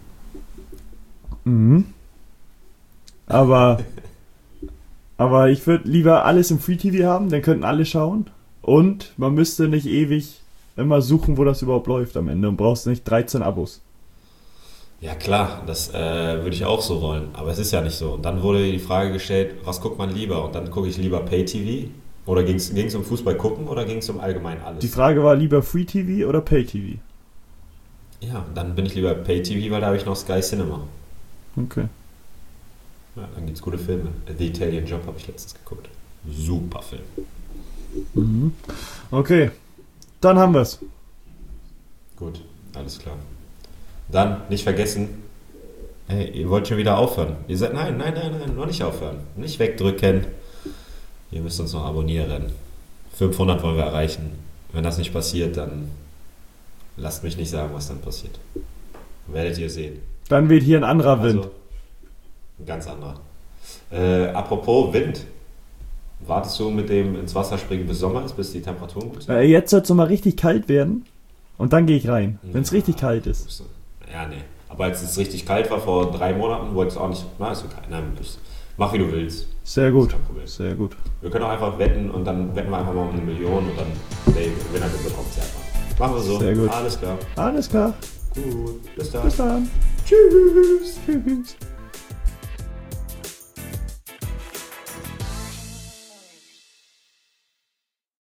Mhm. Aber... Aber ich würde lieber alles im Free T V haben, dann könnten alle schauen. Und man müsste nicht ewig immer suchen, wo das überhaupt läuft am Ende und brauchst nicht dreizehn Abos. Ja klar, das äh, würde ich auch so wollen, aber es ist ja nicht so. Und dann wurde die Frage gestellt, was guckt man lieber? Und dann gucke ich lieber Pay T V? Oder ging es um Fußball gucken oder ging es um allgemein alles? Die Frage war lieber Free T V oder Pay T Ja, dann bin ich lieber Pay T V, weil da habe ich noch Sky Cinema. V. Okay. Ja, dann gibt es gute Filme. The Italian Job habe ich letztens geguckt. Super Film. Mhm. Okay. Dann haben wir's. Gut, alles klar. Dann nicht vergessen, hey, ihr wollt schon wieder aufhören. Ihr sagt, nein, nein, nein, nein, noch nicht aufhören. Nicht wegdrücken. Ihr müsst uns noch abonnieren. fünfhundert wollen wir erreichen. Wenn das nicht passiert, dann lasst mich nicht sagen, was dann passiert. Werdet ihr sehen. Dann weht hier ein anderer Wind. Also, ein ganz anderer. Äh, apropos Wind. Wartest du mit dem ins Wasser springen bis Sommer ist, bis die Temperaturen gut sind? Äh, jetzt soll es mal richtig kalt werden. Und dann gehe ich rein, wenn es Ja, richtig kalt ist. Ja, nee. Aber als es richtig kalt war vor drei Monaten, wolltest du auch nicht. Na, ist okay. Nein, bist, mach wie du willst. Sehr Das gut. ist kein Problem. Sehr gut. Wir können auch einfach wetten und dann wetten wir einfach mal um eine Million und dann der Gewinner bekommt sie einfach. Machen wir so. Sehr gut. Alles klar. Alles klar. Gut. Bis dann. Bis dann. Tschüss. Tschüss.